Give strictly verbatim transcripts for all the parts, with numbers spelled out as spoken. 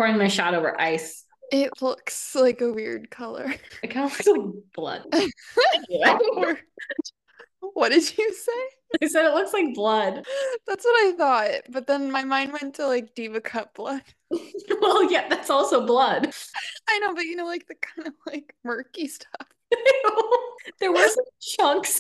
pouring my shot over ice. It looks like a weird color. It kind of looks like blood. Anyway. What did you say? I said it looks like blood. That's what I thought, but then my mind went to like Diva Cup blood. Well, yeah, that's also blood. I know, but you know, like the kind of like murky stuff. There were some chunks.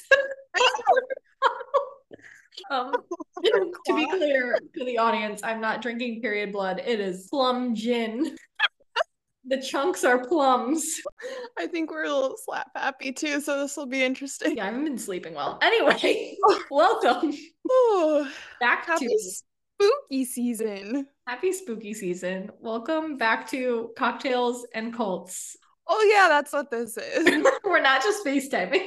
um, to be clear to the audience, I'm not drinking period blood. It is plum gin. The chunks are plums. I think we're a little slap happy too, so this will be interesting. Yeah, I haven't been sleeping well. Anyway, welcome. Oh, back happy to spooky season. Happy spooky season. Welcome back to Cocktails and Cults. Oh yeah, that's what this is. We're not just FaceTiming.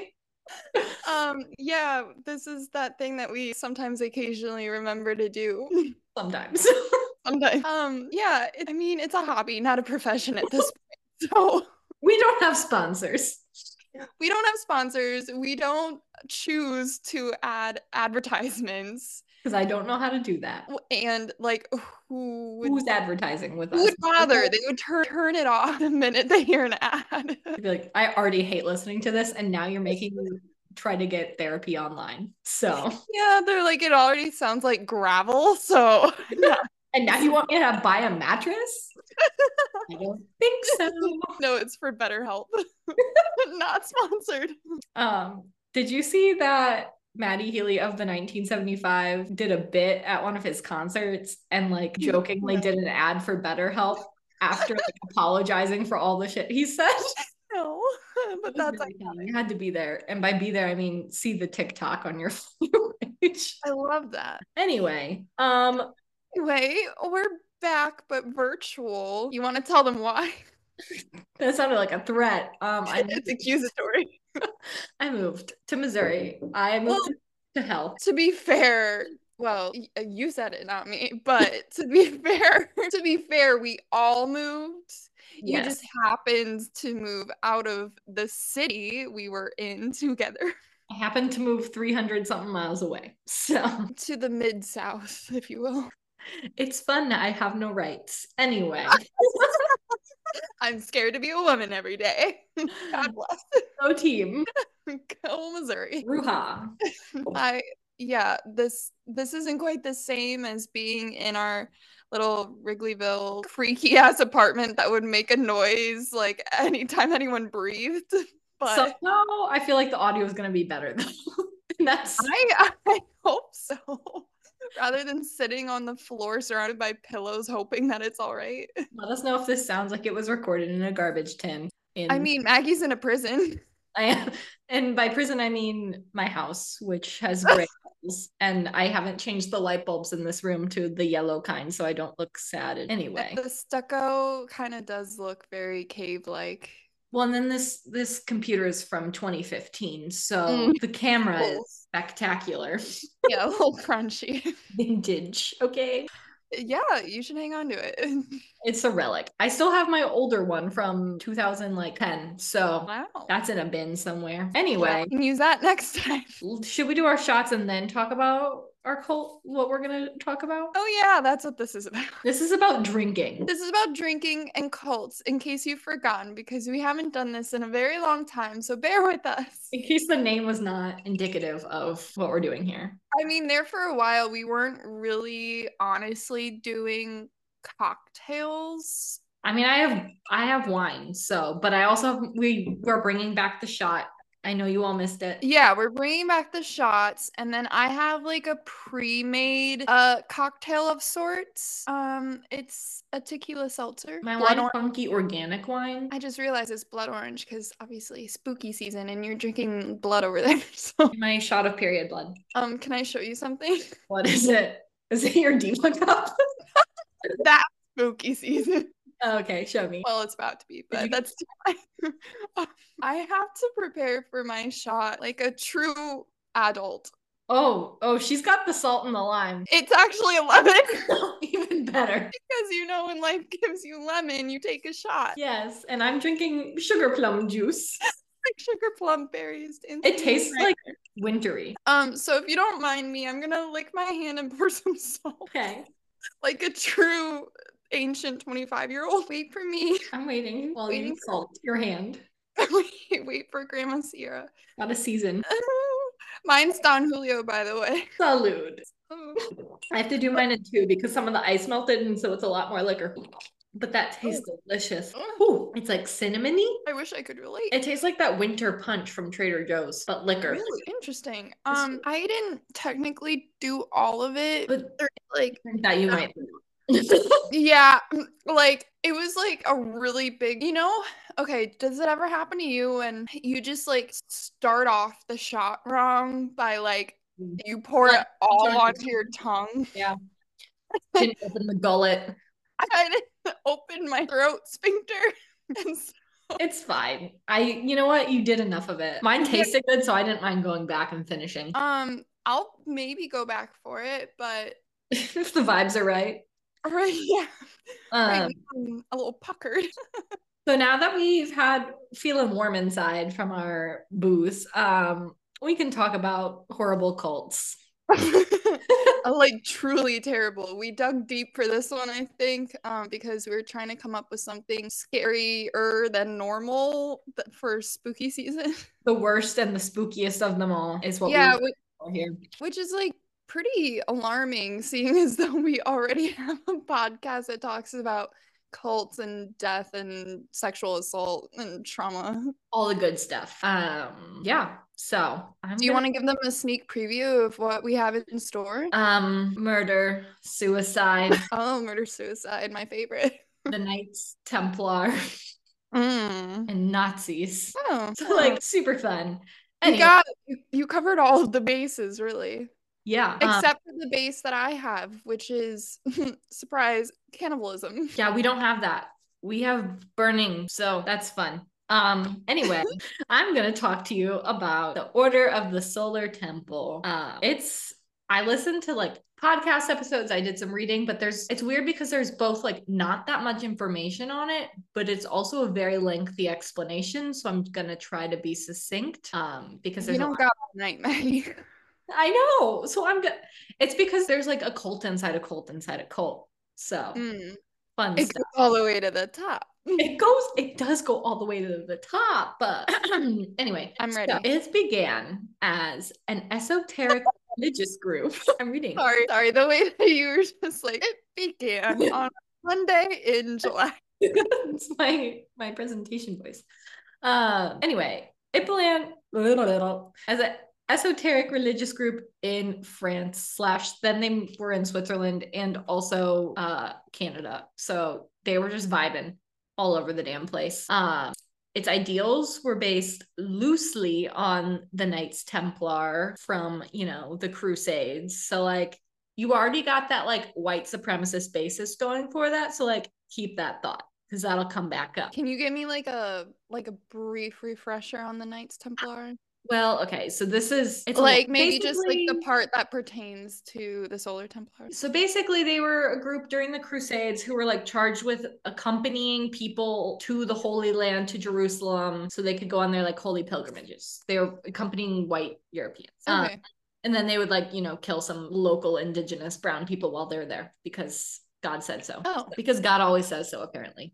Um, yeah, this is that thing that we sometimes occasionally remember to do. Sometimes. Sometimes. Um, yeah, it, I mean, it's a hobby, not a profession at this point. So we don't have sponsors. We don't have sponsors. We don't choose to add advertisements. Because I don't know how to do that. And like, who would, who's advertising with who us? Who would bother? They would turn turn it off the minute they hear an ad. I'd be like, I already hate listening to this, and now you're making me try to get therapy online. So yeah, they're like, it already sounds like gravel. So yeah. And now you want me to buy a mattress? I don't think so. No, it's for BetterHelp. Not sponsored. Um, did you see that Matty Healy of the nineteen seventy-five did a bit at one of his concerts and like jokingly did an ad for BetterHelp after like apologizing for all the shit he said? No, but that's really iconic. You had to be there. And by be there, I mean see the TikTok on your page. I love that. Anyway, um, Anyway, we're back, but virtual. You want to tell them why? That sounded like a threat. Um, I it's accusatory. I moved to Missouri. I moved well, to hell. To be fair, well, you said it, not me. But to be fair, to be fair, we all moved. You yes. just happened to move out of the city we were in together. I happened to move three hundred something miles away. So to the mid-south, if you will. It's fun. I have no rights. Anyway. I'm scared to be a woman every day. God bless. Go team. Go Missouri. Ruha. I yeah, this this isn't quite the same as being in our little Wrigleyville freaky ass apartment that would make a noise like anytime anyone breathed. But somehow I feel like the audio is gonna be better though. That's I I hope so. Rather than sitting on the floor surrounded by pillows hoping that it's all right. Let us know if this sounds like it was recorded in a garbage tin. In... I mean, Maggie's in a prison. I am. And by prison, I mean my house, which has gray walls. And I haven't changed the light bulbs in this room to the yellow kind, so I don't look sad anyway. The stucco kind of does look very cave-like. Well, and then this this computer is from twenty fifteen, so mm. the camera cool. is spectacular. Yeah, a little crunchy. Vintage, okay? Yeah, you should hang on to it. It's a relic. I still have my older one from two thousand ten, so wow. That's in a bin somewhere. Anyway. Yeah, we can use that next time. Should we do our shots and then talk about our cult, what we're going to talk about? Oh yeah, that's what this is about. This is about drinking. This is about drinking and cults, in case you've forgotten, because we haven't done this in a very long time, so bear with us. In case the name was not indicative of what we're doing here. I mean, there for a while, we weren't really honestly doing cocktails. I mean, I have I have wine, so, but I also, we we're bringing back the shot. I know you all missed it. Yeah, we're bringing back the shots, and then I have like a pre-made uh cocktail of sorts. Um, it's a tequila seltzer. My wine is funky organic wine. I just realized it's blood orange because obviously spooky season, and you're drinking blood over there. So my shot of period blood. Um, can I show you something? What is it? Is it your Diva Cup? That's spooky season. Okay, show me. Well, it's about to be, but that's I have to prepare for my shot like a true adult. Oh, oh, she's got the salt and the lime. It's actually a lemon. Even better. Because you know when life gives you lemon, you take a shot. Yes, and I'm drinking sugar plum juice. Like sugar plum berries. It tastes right like there. Wintry. Um, so if you don't mind me, I'm gonna lick my hand and pour some salt. Okay. Like a true ancient twenty-five year old. Wait for me. I'm waiting while Waiting you salt your hand. wait, wait for Grandma Sierra. Not a season. Mine's Don Julio, by the way. Salud. I have to do mine in two because some of the ice melted, and so it's a lot more liquor. But that tastes oh. delicious. Ooh, it's like cinnamony. I wish I could relate. It tastes like that winter punch from Trader Joe's, but liquor. Really interesting. Um, I didn't technically do all of it, but like that you might. Yeah, like it was like a really big, you know, okay, does it ever happen to you when you just like start off the shot wrong by like you pour it all onto your tongue? Yeah. Didn't open the gullet. I didn't open my throat sphincter. And so it's fine. I you know what? You did enough of it. Mine tasted good, so I didn't mind going back and finishing. Um, I'll maybe go back for it, but if the vibes are right. Right, yeah. Um, right, I'm a little puckered. So now that we've had feeling warm inside from our booze, um, we can talk about horrible cults. Like truly terrible. We dug deep for this one, I think, um, because we were trying to come up with something scarier than normal for spooky season. The worst and the spookiest of them all is what yeah, we which, here. Which is like pretty alarming, seeing as though we already have a podcast that talks about cults and death and sexual assault and trauma. All the good stuff. Um, yeah. So I'm do you gonna... want to give them a sneak preview of what we have in store? Um, murder, suicide. Oh, murder, suicide, my favorite. The Knights Templar. Mm. And Nazis. Oh, so oh. like super fun. Anyway. You got you, you covered all of the bases, really. Yeah. Except um, for the base that I have, which is surprise, cannibalism. Yeah, we don't have that. We have burning, so that's fun. Um, anyway, I'm gonna talk to you about the Order of the Solar Temple. Uh, it's I listened to like podcast episodes, I did some reading, but there's it's weird because there's both like not that much information on it, but it's also a very lengthy explanation. So I'm gonna try to be succinct. Um, because there's you don't got a nightmare. I know. So I'm good. It's because there's like a cult inside a cult inside a cult. So mm. fun it stuff. Goes all the way to the top. It goes, it does go all the way to the top. But anyway, I'm ready. So it began as an esoteric religious group. I'm reading. Sorry, sorry. The way that you were just like, it began on Monday in July. It's my my presentation voice. Uh, anyway, it began as an esoteric religious group in France slash then they were in Switzerland and also uh Canada, so they were just vibing all over the damn place. Um its ideals were based loosely on the Knights Templar from, you know, the Crusades, so like you already got that like white supremacist basis going for that, so like keep that thought because that'll come back up. Can you give me like a like a brief refresher on the Knights Templar? Well, okay, so this is it's like maybe just like the part that pertains to the Solar Templars. So basically they were a group during the Crusades who were like charged with accompanying people to the Holy Land, to Jerusalem, so they could go on their like holy pilgrimages. They were accompanying white Europeans. Okay. Um, and then they would like, you know, kill some local indigenous brown people while they're there because God said so. Oh. Because God always says so, apparently.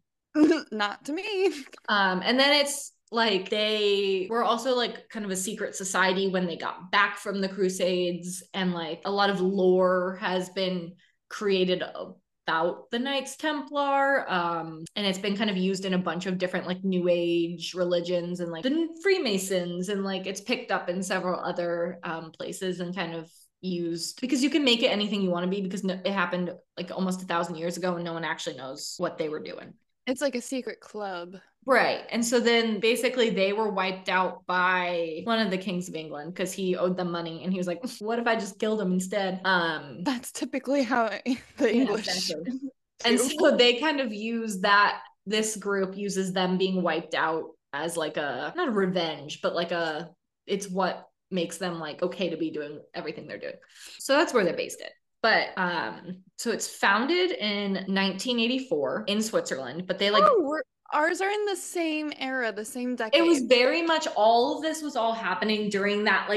Not to me. Um, and then it's like they were also like kind of a secret society when they got back from the Crusades, and like a lot of lore has been created about the Knights Templar, um and it's been kind of used in a bunch of different like new age religions and like the Freemasons, and like it's picked up in several other um places and kind of used because you can make it anything you want to be because no, it happened like almost a thousand years ago and no one actually knows what they were doing. It's like a secret club. Right. And so then basically they were wiped out by one of the kings of England because he owed them money. And he was like, what if I just killed him instead? Um, That's typically how it, the English. Yeah, exactly. And so they kind of use that. This group uses them being wiped out as like a, not a revenge, but like a, it's what makes them like okay to be doing everything they're doing. So that's where they're based at. But um, so it's founded in nineteen eighty-four in Switzerland, but they like oh, we're, ours are in the same era, the same decade. It was very much all of this was all happening during that like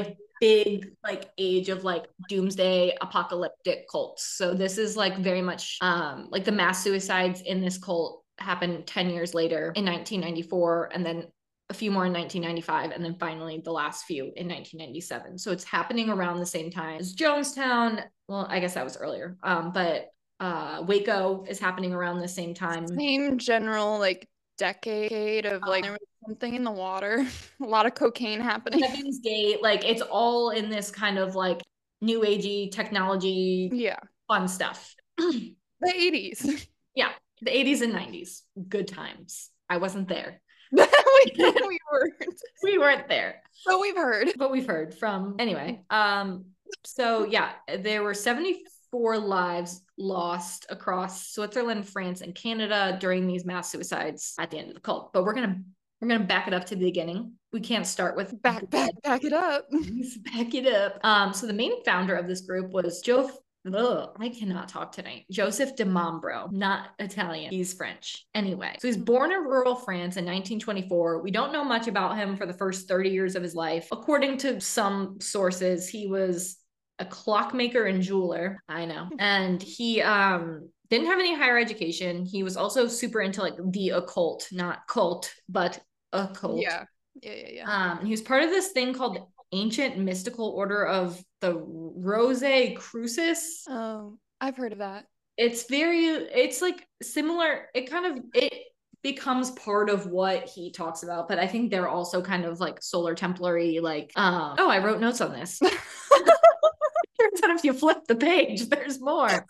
big like age of like doomsday apocalyptic cults. So this is like very much um like the mass suicides in this cult happened ten years later in nineteen ninety-four, and then a few more in nineteen ninety-five, and then finally the last few in nineteen ninety-seven. So it's happening around the same time as Jonestown. Well, I guess that was earlier. Um, but uh Waco is happening around the same time. Same general like decade of like um, there was something in the water, a lot of cocaine happening. Heaven's Gate, like it's all in this kind of like new agey technology, yeah, fun stuff. The eighties. Yeah, the eighties and nineties, good times. I wasn't there. we, we weren't. We weren't there. But we've heard. But we've heard from anyway. Um. So yeah, there were seventy-four lives lost across Switzerland, France, and Canada during these mass suicides at the end of the cult. But we're gonna we're gonna back it up to the beginning. We can't start with back back back it up. Back it up. Um. So the main founder of this group was Joe. Ugh, I cannot talk tonight. Joseph de Mombro, not Italian. He's French. Anyway, so he's born in rural France in nineteen twenty-four. We don't know much about him for the first thirty years of his life. According to some sources, he was a clockmaker and jeweler. I know. And he um didn't have any higher education. He was also super into like the occult, not cult, but occult. Yeah. Yeah, yeah, yeah. Um, he was part of this thing called Ancient Mystical Order of the Rosicrucians. Oh, I've heard of that. It's very, it's like similar. It kind of, it becomes part of what he talks about, but I think they're also kind of like Solar Templary, like, um, oh, I wrote notes on this. Turns out if you flip the page, there's more.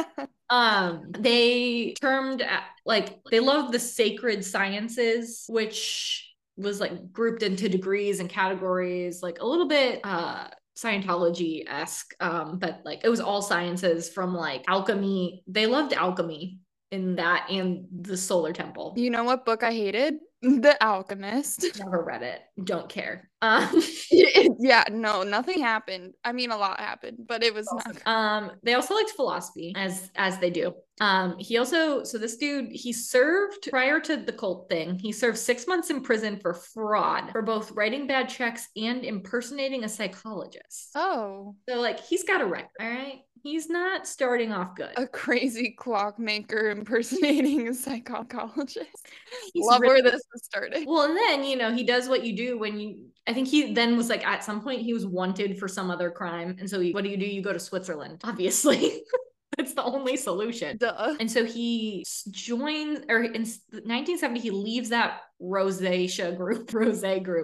um, they termed, like, they loved the sacred sciences, which was like grouped into degrees and categories, like a little bit uh Scientology-esque, um, but like it was all sciences from like alchemy. They loved alchemy in that and the Solar Temple. You know what book I hated? The Alchemist. Never read it. Don't care. Um, yeah, no, nothing happened. I mean, a lot happened, but it was awesome. not. Um, they also liked philosophy, as as they do. Um, he also, so this dude, he served prior to the cult thing. He served six months in prison for fraud, for both writing bad checks and impersonating a psychologist. Oh, so like he's got a record. All right. He's not starting off good. A crazy clockmaker impersonating a psychologist. He's Love really, where this is started. Well, and then, you know, he does what you do when you, I think he then was like, at some point he was wanted for some other crime. And so he, what do you do? You go to Switzerland, obviously. It's the only solution. Duh. And so he joins, or in nineteen seventy, he leaves that rosacea group, rose group.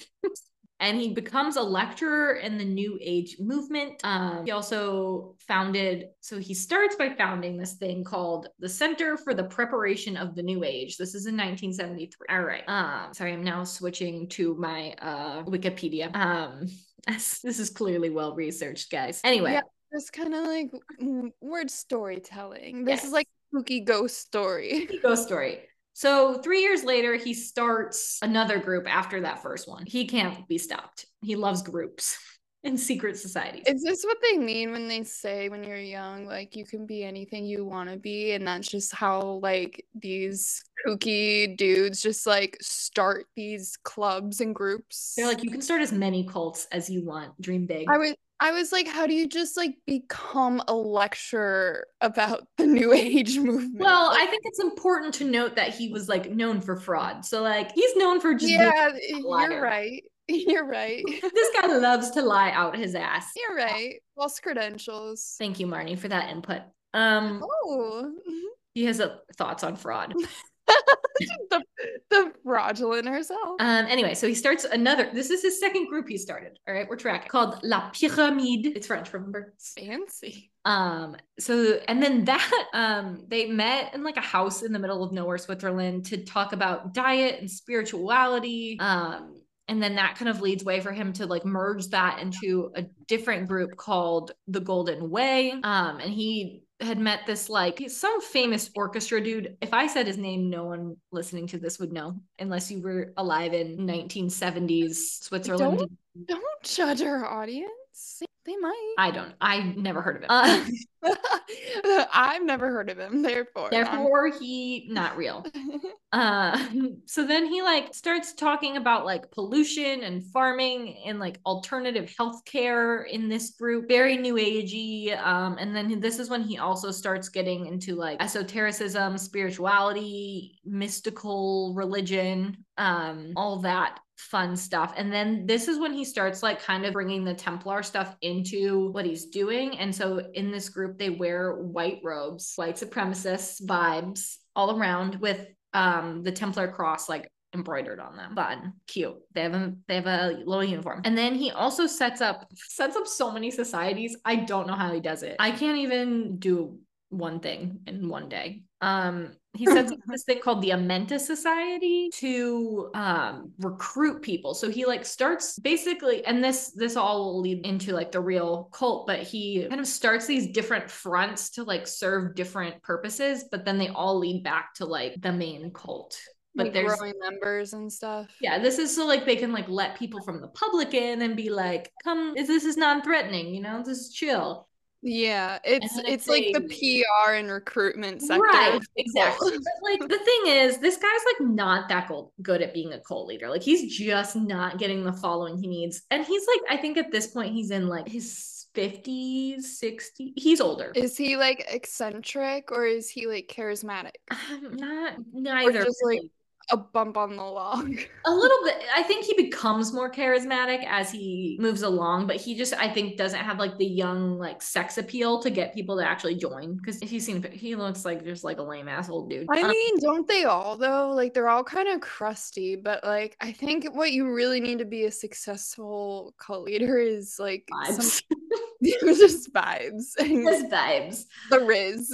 And he becomes a lecturer in the New Age movement. Um, he also founded, so he starts by founding this thing called the Center for the Preparation of the New Age. This is in nineteen seventy-three. All right. Um, sorry, I'm now switching to my uh, Wikipedia. Um, this is clearly well researched, guys. Anyway. Yeah, it's kind of like word storytelling. This yes. is like spooky ghost story. Spooky ghost story. So three years later, he starts another group after that first one. He can't be stopped. He loves groups and secret societies. Is this what they mean when they say when you're young, like you can be anything you want to be? And that's just how like these kooky dudes just like start these clubs and groups? They're like, you can start as many cults as you want. Dream big. I would I was like, how do you just like become a lecturer about the New Age movement? Well, like, I think it's important to note that he was like known for fraud. So like he's known for just yeah, you're right. You're right. This guy loves to lie out his ass. You're right. False credentials. Thank you, Marnie, for that input. Um, oh, he has a, thoughts on fraud. the, the fraudulent herself. Um, anyway, so he starts another, this is his second group he started. All right, we're tracking, called La Pyramide. It's French, remember? Fancy. Um, so, and then that, um, they met in like a house in the middle of nowhere, Switzerland, to talk about diet and spirituality. Um, and then that kind of leads way for him to like merge that into a different group called the Golden Way. Um, and he had met this like some famous orchestra dude. If I said his name, no one listening to this would know unless you were alive in nineteen seventies Switzerland. Don't, don't judge our audience. They might. I don't. I never heard of him. Uh, I've never heard of him. Therefore, therefore, he not real. Uh, so then he like starts talking about like pollution and farming and like alternative healthcare in this group, very new agey. Um, and then this is when he also starts getting into like esotericism, spirituality, mystical religion, um, all that fun stuff. And then this is when he starts like kind of bringing the Templar stuff into what he's doing. And so in this group, they wear white robes, white supremacist vibes all around with um the Templar cross like embroidered on them. Fun, cute. They have a they have a little uniform. And then he also sets up sets up so many societies. I don't know how he does it. I can't even do one thing in one day. Um, he sets up this thing called the Amenta Society to um recruit people. So he like starts basically, and this this all will lead into like the real cult, but he kind of starts these different fronts to like serve different purposes, but then they all lead back to like the main cult. But like there's growing members and stuff. Yeah, this is so like they can like let people from the public in and be like, come, this is non-threatening, you know, this is chill. Yeah, it's it's they, like the P R and recruitment sector. Right, exactly. But like the thing is, this guy's like not that good at being a cult leader. Like he's just not getting the following he needs. And he's like, I think at this point he's in like his fifties, sixties. He's older. Is he like eccentric or is he like charismatic? Um, not neither. Or just like a bump on the log. A little bit. I think he becomes more charismatic as he moves along, but he just, I think, doesn't have like the young like sex appeal to get people to actually join. Because if you've seen, he looks like just like a lame ass old dude. I um, mean, don't they all though? Like they're all kind of crusty, but like I think what you really need to be a successful cult leader is like vibes. Some, just vibes. Just vibes. The Riz.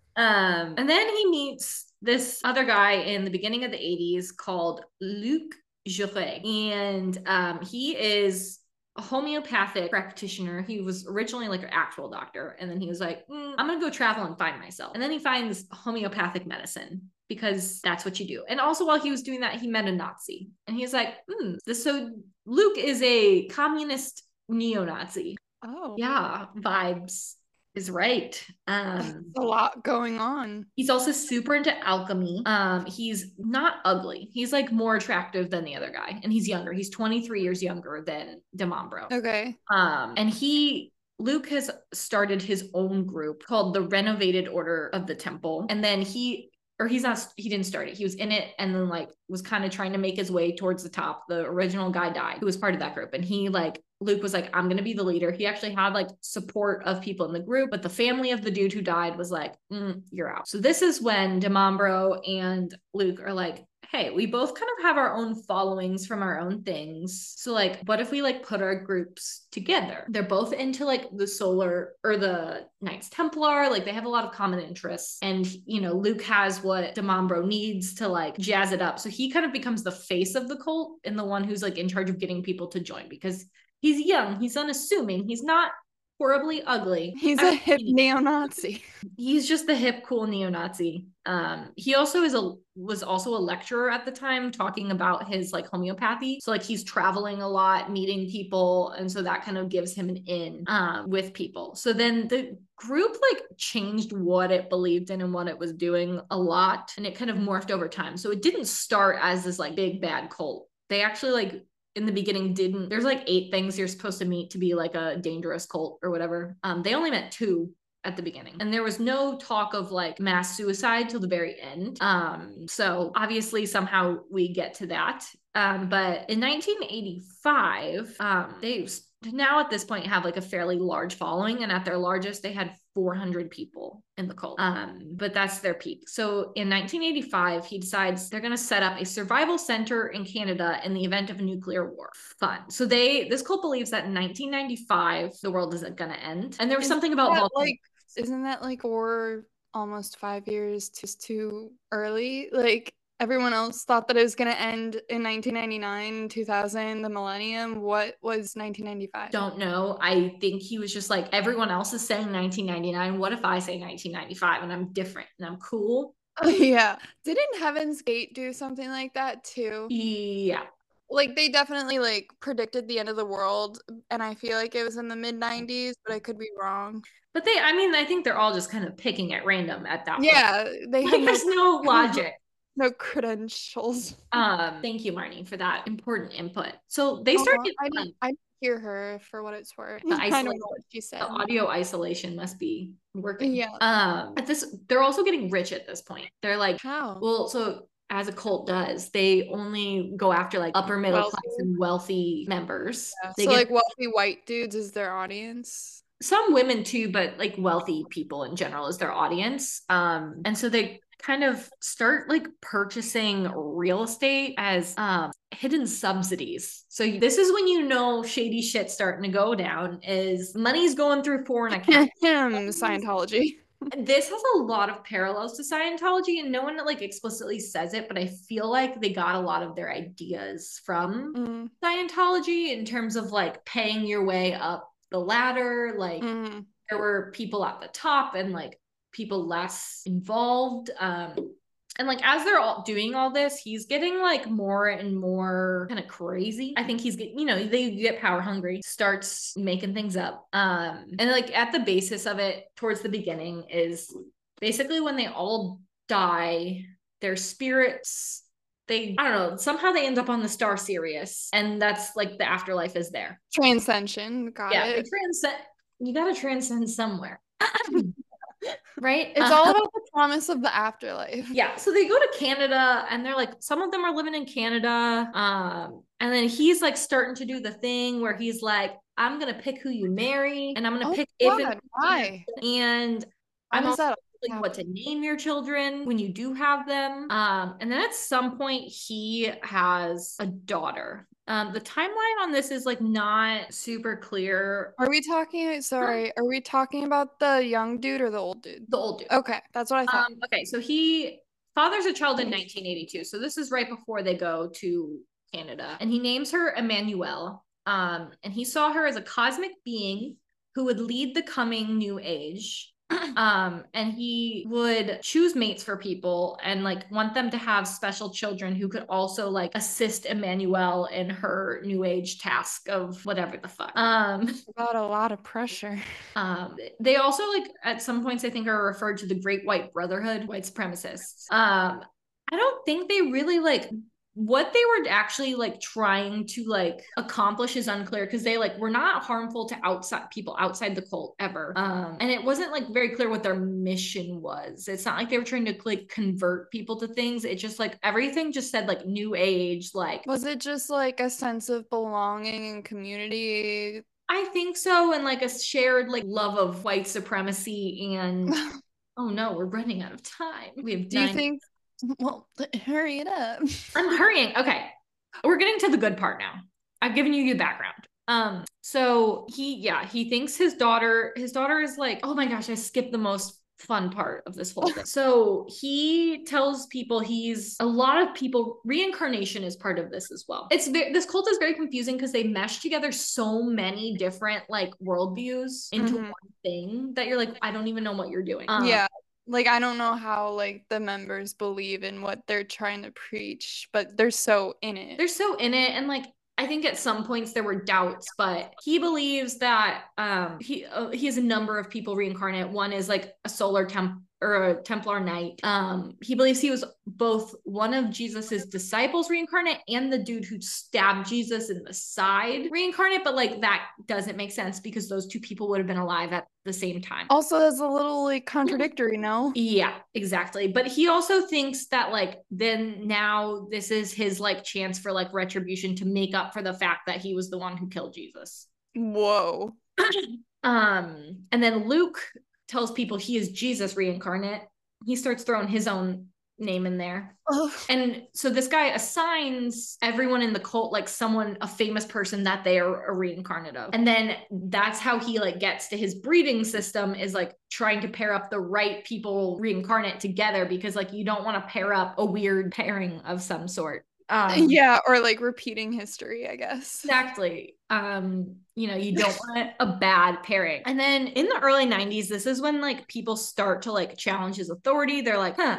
Um, and then he meets this other guy in the beginning of the eighties called Luc Jouret. And um, he is a homeopathic practitioner. He was originally like an actual doctor. And then he was like, mm, I'm going to go travel and find myself. And then he finds homeopathic medicine because that's what you do. And also while he was doing that, he met a Nazi. And he's like, hmm, this, so Luke is a communist neo-Nazi. Oh. Yeah, vibes. Is right. Um, That's a lot going on. He's also super into alchemy. Um, he's not ugly. He's like more attractive than the other guy, and he's younger. He's twenty-three years younger than Di Mambro. Okay. Um, and he Luke has started his own group called the Renovated Order of the Temple, and then he or he's not he didn't start it. He was in it and then like was kind of trying to make his way towards the top. The original guy died who was part of that group, and he like Luke was like, I'm going to be the leader. He actually had like support of people in the group, but the family of the dude who died was like, mm, you're out. So this is when Di Mambro and Luke are like, hey, we both kind of have our own followings from our own things. So like, what if we like put our groups together? They're both into like the solar or the Knights Templar. Like they have a lot of common interests. And, you know, Luke has what Di Mambro needs to like jazz it up. So he kind of becomes the face of the cult and the one who's like in charge of getting people to join because he's young, he's unassuming, he's not horribly ugly. He's a hip neo-Nazi. He's just the hip, cool neo-Nazi. Um, he also is a was also a lecturer at the time talking about his like homeopathy. So like he's traveling a lot, meeting people, and so that kind of gives him an in um, with people. So then the group like changed what it believed in and what it was doing a lot, and it kind of morphed over time. So it didn't start as this like big bad cult. They actually like in the beginning didn't there's like eight things you're supposed to meet to be like a dangerous cult or whatever. Um, they only met two at the beginning, and there was no talk of like mass suicide till the very end. Um, so obviously somehow we get to that. Um, but in nineteen eighty-five, um, they now at this point have like a fairly large following, and at their largest they had four hundred people in the cult. Um, but that's their peak. So in nineteen eighty-five, he decides they're going to set up a survival center in Canada in the event of a nuclear war. Fun. So they this cult believes that in nineteen ninety-five the world isn't going to end, and there was Isn't something about that, volcanoes. like, isn't that like or almost five years just too early? Like everyone else thought that it was going to end in nineteen ninety-nine, two thousand, the millennium. What was nineteen ninety-five? Don't know. I think he was just like, everyone else is saying nineteen ninety-nine. What if I say nineteen ninety-five and I'm different and I'm cool? Oh, yeah. Didn't Heaven's Gate do something like that too? Yeah. like they definitely like predicted the end of the world, and I feel like it was in the mid nineties, but I could be wrong. But they, I mean, I think they're all just kind of picking at random at that point. Yeah, they Like, have no, there's no logic. no credentials. Um, thank you, Marnie, for that important input. So they start Oh, getting I fun. didn't, I didn't hear her for what it's worth. The I don't know isolation, what she said. the audio isolation must be working. Yeah. Um, at this, they're also getting rich at this point. They're like, How? well, so as a cult does, they only go after like upper middle Wealthy. class and wealthy members. Yeah. They So get like wealthy white dudes is their audience. some women too, but like wealthy people in general is their audience. Um, and so they kind of start like purchasing real estate as um hidden subsidies. So this is when you know shady shit's starting to go down, is money's going through foreign accounts. Scientology. This has a lot of parallels to Scientology, and no one like explicitly says it, but I feel like they got a lot of their ideas from mm. Scientology in terms of like paying your way up the ladder. Like mm. there were people at the top and like people less involved. Um, and like as they're all doing all this, he's getting like more and more kind of crazy. I think he's getting, you know, they get power hungry, starts making things up. Um, and like at the basis of it, towards the beginning, is basically when they all die, their spirits, they, I don't know, somehow they end up on the star Sirius, and that's like the afterlife is there. Transcension, got yeah, it. They transcend. You got to transcend somewhere. Right? It's uh, all about the promise of the afterlife. Yeah. So they go to Canada, and they're like, some of them are living in Canada. Um, and then he's like starting to do the thing where he's like, I'm gonna pick who you marry, and I'm gonna oh, pick God, if why? And I'm also that like what to name your children when you do have them. Um, and then at some point he has a daughter. Um, the timeline on this is like not super clear. Are we talking, sorry, are we talking about the young dude or the old dude? The old dude. Okay, that's what I thought. Um, okay, so he fathers a child in nineteen eighty-two. So this is right before they go to Canada. And he names her Emmanuelle. Um, and he saw her as a cosmic being who would lead the coming new age. Um, and he would choose mates for people and like want them to have special children who could also like assist Emmanuelle in her new age task of whatever the fuck. Um, got a lot of pressure. Um, they also like at some points I think are referred to the Great White Brotherhood, white supremacists. Um, I don't think they really like what they were actually like trying to like accomplish is unclear, because they like were not harmful to outside people outside the cult ever. Um, and it wasn't like very clear what their mission was. It's not like they were trying to like convert people to things. It just like everything just said like new age. Like, was it just like a sense of belonging and community? I think so. And like a shared like love of white supremacy and oh no, we're running out of time. We have do you think well, hurry it up. I'm hurrying. Okay. We're getting to the good part now. I've given you the background. Um, so he, yeah, he thinks his daughter, his daughter is like, oh my gosh, I skipped the most fun part of this whole thing. So he tells people he's a lot of people, reincarnation is part of this as well. It's very, this cult is very confusing because they mesh together so many different like worldviews into mm-hmm. one thing that you're like, I don't even know what you're doing. Um, yeah. Like, I don't know how, like, the members believe in what they're trying to preach, but they're so in it. They're so in it. And, like, I think at some points there were doubts, but he believes that um, he uh, he has a number of people reincarnate. One is, like, a solar temp or a Templar Knight. Um, he believes he was both one of Jesus's disciples reincarnate and the dude who stabbed Jesus in the side reincarnate, but like that doesn't make sense because those two people would have been alive at the same time. Also, that's a little like contradictory, no? Yeah, exactly. But he also thinks that like then now this is his like chance for like retribution to make up for the fact that he was the one who killed Jesus. Whoa. um, and then Luke tells people he is Jesus reincarnate. He starts throwing his own name in there. Ugh. And so this guy assigns everyone in the cult like someone, a famous person that they are a reincarnate of. And then that's how he like gets to his breeding system, is like trying to pair up the right people reincarnate together, because like you don't want to pair up a weird pairing of some sort. Um, yeah, or like repeating history, I guess. Exactly. Um, you know, you don't want a bad pairing. And then in the early nineties, this is when like people start to like challenge his authority. They're like, huh,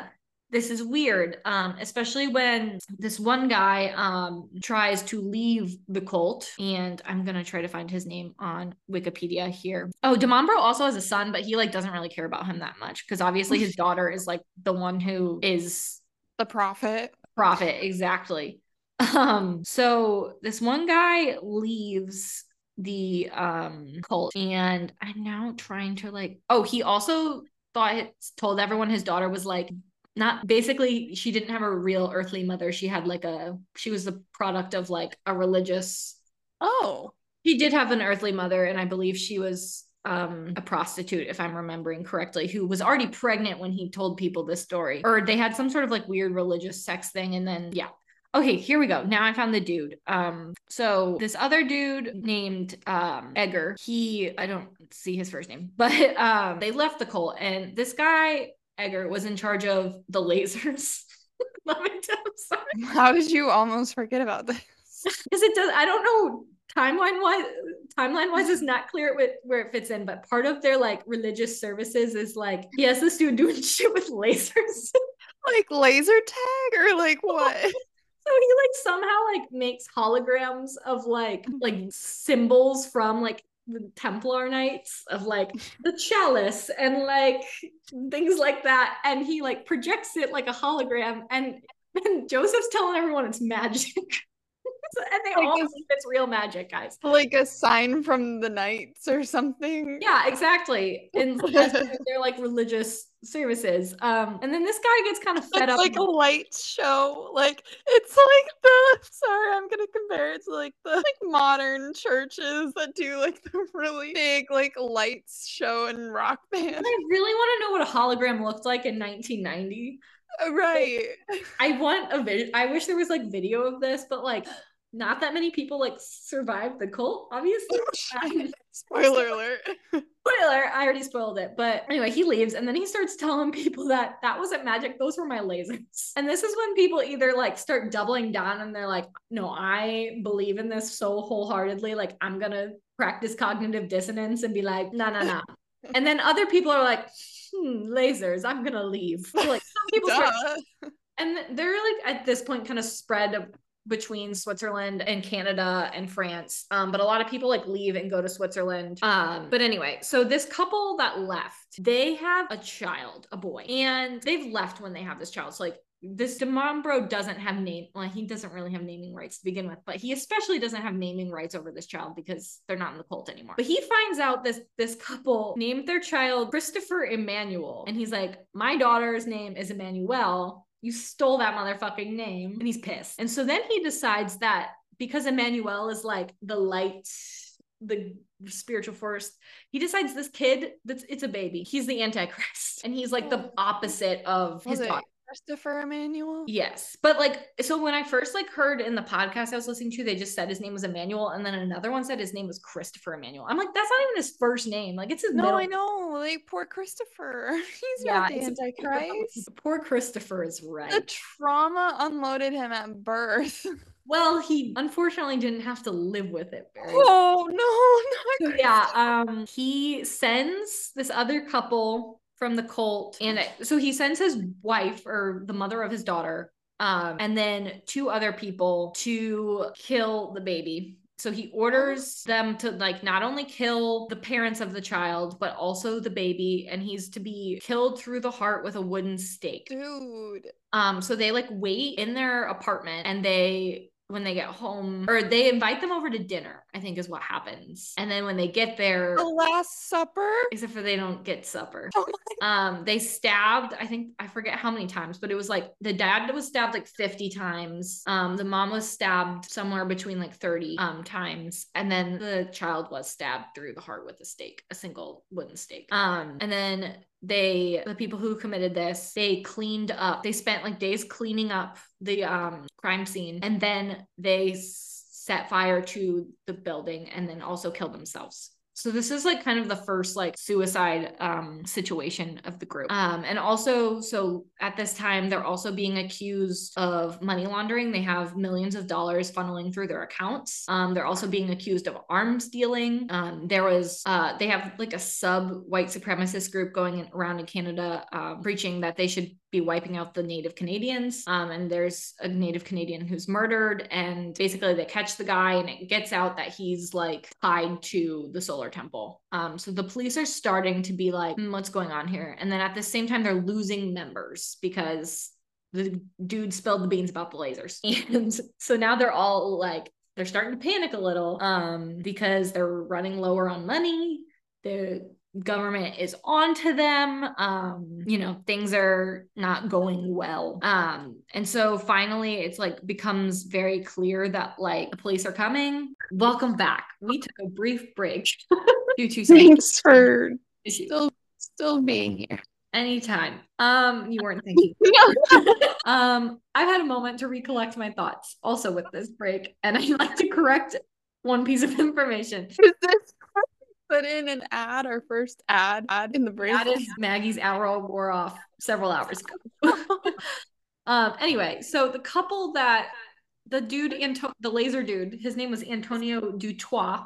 this is weird, um, especially when this one guy um, tries to leave the cult. And I'm going to try to find his name on Wikipedia here. Oh, DeMambro also has a son, but he like doesn't really care about him that much because obviously his daughter is like the one who is the prophet. Prophet, exactly. Um, so this one guy leaves the um cult, and I'm now trying to like, oh, he also thought told everyone his daughter was like not basically she didn't have a real earthly mother. She had like a she was the product of like a religious. Oh. She did have an earthly mother, and I believe she was um a prostitute, if I'm remembering correctly, who was already pregnant when he told people this story. Or they had some sort of like weird religious sex thing, and then yeah. Okay, here we go. Now I found the dude. Um, so this other dude named um Edgar, he I don't see his first name, but um they left the cult, and this guy Edgar was in charge of the lasers. Let me tell I'm sorry. How did you almost forget about this? Because it does, I don't know, timeline wise, timeline wise is not clear with where it fits in, but part of their like religious services is like, yes, this dude doing shit with lasers. Like laser tag or like what? So he like somehow like makes holograms of like like symbols from like the Templar Knights of like the chalice and like things like that, and he like projects it like a hologram, and and Joseph's telling everyone it's magic. And they like all think it's real magic, guys. Like a sign from the knights or something. Yeah, exactly. And they're like religious services. Um, and then this guy gets kind of fed it's up. Like a light show. Like it's like the sorry, I'm gonna compare it to like the like modern churches that do like the really big like lights show and rock band. I really want to know what a hologram looked like in nineteen ninety. Right. Like, I want a video. I wish there was like video of this, but like not that many people like survived the cult, obviously. Um, Spoiler alert. Spoiler, I already spoiled it. But anyway, he leaves, and then he starts telling people that that wasn't magic, those were my lasers. And this is when people either like start doubling down and they're like, no, I believe in this so wholeheartedly, like I'm gonna practice cognitive dissonance and be like, no, no, no. And then other people are like, hmm, lasers, I'm gonna leave. So, like some people start, and they're like at this point kind of spread between Switzerland and Canada and France. Um, but a lot of people like leave and go to Switzerland. Um, but anyway, so this couple that left, they have a child, a boy, and they've left when they have this child. So like this DeMambro doesn't have name, well, he doesn't really have naming rights to begin with, but he especially doesn't have naming rights over this child because they're not in the cult anymore. But he finds out this this couple named their child Christopher Emmanuel, and he's like, my daughter's name is Emmanuel. You stole that motherfucking name. And he's pissed. And so then he decides that because Emmanuel is like the light, the spiritual force, he decides this kid, that's it's a baby. He's the Antichrist. And he's like the opposite of his daughter. Christopher Emmanuel? Yes. But like, so when I first like heard in the podcast I was listening to, they just said his name was Emmanuel, and then another one said his name was Christopher Emmanuel. I'm like, that's not even his first name. Like it's his no, middle. I know. Like poor Christopher. He's yeah, not the Antichrist. Poor Christopher is right. The trauma unloaded him at birth. Well, he unfortunately didn't have to live with it very Oh no, not so, yeah. Um, he sends this other couple from the cult, and it, so he sends his wife or the mother of his daughter, um, and then two other people to kill the baby. So he orders them to like not only kill the parents of the child, but also the baby, and he's to be killed through the heart with a wooden stake. Dude. Um, so they like wait in their apartment, and they when they get home, or they invite them over to dinner, I think is what happens. And then when they get there, the Last Supper, except for they don't get supper. Oh um, they stabbed, I think, I forget how many times, but it was like the dad was stabbed like fifty times. Um, the mom was stabbed somewhere between like thirty um times, and then the child was stabbed through the heart with a stake, a single wooden stake. Um, and then they the people who committed this, they cleaned up, they spent like days cleaning up the um crime scene, and then they set fire to the building and then also killed themselves. So this is like kind of the first like suicide um, situation of the group. Um, and also, so at this time, they're also being accused of money laundering. They have millions of dollars funneling through their accounts. Um, they're also being accused of arms dealing. Um, there was, uh, they have like a sub white supremacist group going around in Canada, uh, preaching that they should be wiping out the Native Canadians. Um, and there's a Native Canadian who's murdered, and basically they catch the guy, and it gets out that he's like tied to the Solar Temple. Um, so the police are starting to be like, hmm, what's going on here? And then at the same time, they're losing members because the dude spilled the beans about the lasers. And so now they're all like, they're starting to panic a little um, because they're running lower on money. The government is on to them. Um, you know, things are not going well. Um, and so finally it's like becomes very clear that like the police are coming. Welcome back. We took a brief break due to some Thanks for issues. Still, still being here. Anytime. Um, you weren't thinking. um, I've had a moment to recollect my thoughts also with this break, and I'd like to correct one piece of information. Is this put in an ad, our first ad, ad in the break? That is Maggie's hour wore off several hours ago. um, anyway, so the couple that the dude, Anto- the laser dude, his name was Antonio Dutoit,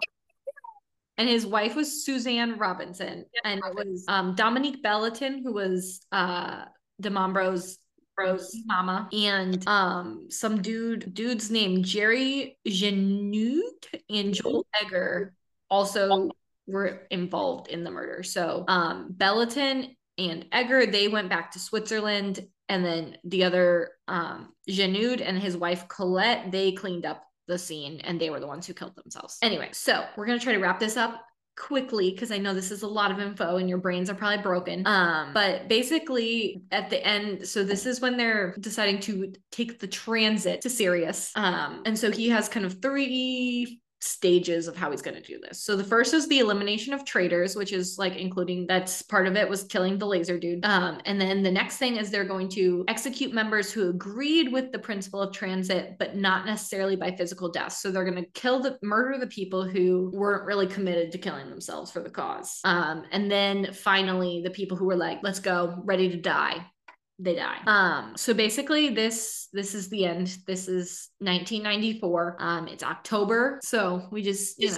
and his wife was Suzanne Robinson, and it was um, Dominique Belletin, who was uh, DeMombro's Rose mama, and um, some dude, dude's named Jerry Genoud and Joel Egger also were involved in the murder. So um, Belletin and Egger, they went back to Switzerland, and then the other um, Genoud and his wife Colette, they cleaned up the scene, and they were the ones who killed themselves. Anyway, so we're gonna try to wrap this up quickly because I know this is a lot of info and your brains are probably broken. Um, but basically at the end, so this is when they're deciding to take the transit to Sirius. Um, and so he has kind of three stages of how he's going to do this. So the first is the elimination of traitors, which is like including that's part of it was killing the laser dude. Um, and then the next thing is they're going to execute members who agreed with the principle of transit, but not necessarily by physical death. So they're going to kill the murder the people who weren't really committed to killing themselves for the cause. Um, and then finally, the people who were like, let's go, ready to die. They die. Um, so basically this, this is the end. This is nineteen ninety-four. Um, it's October. So we just, you know,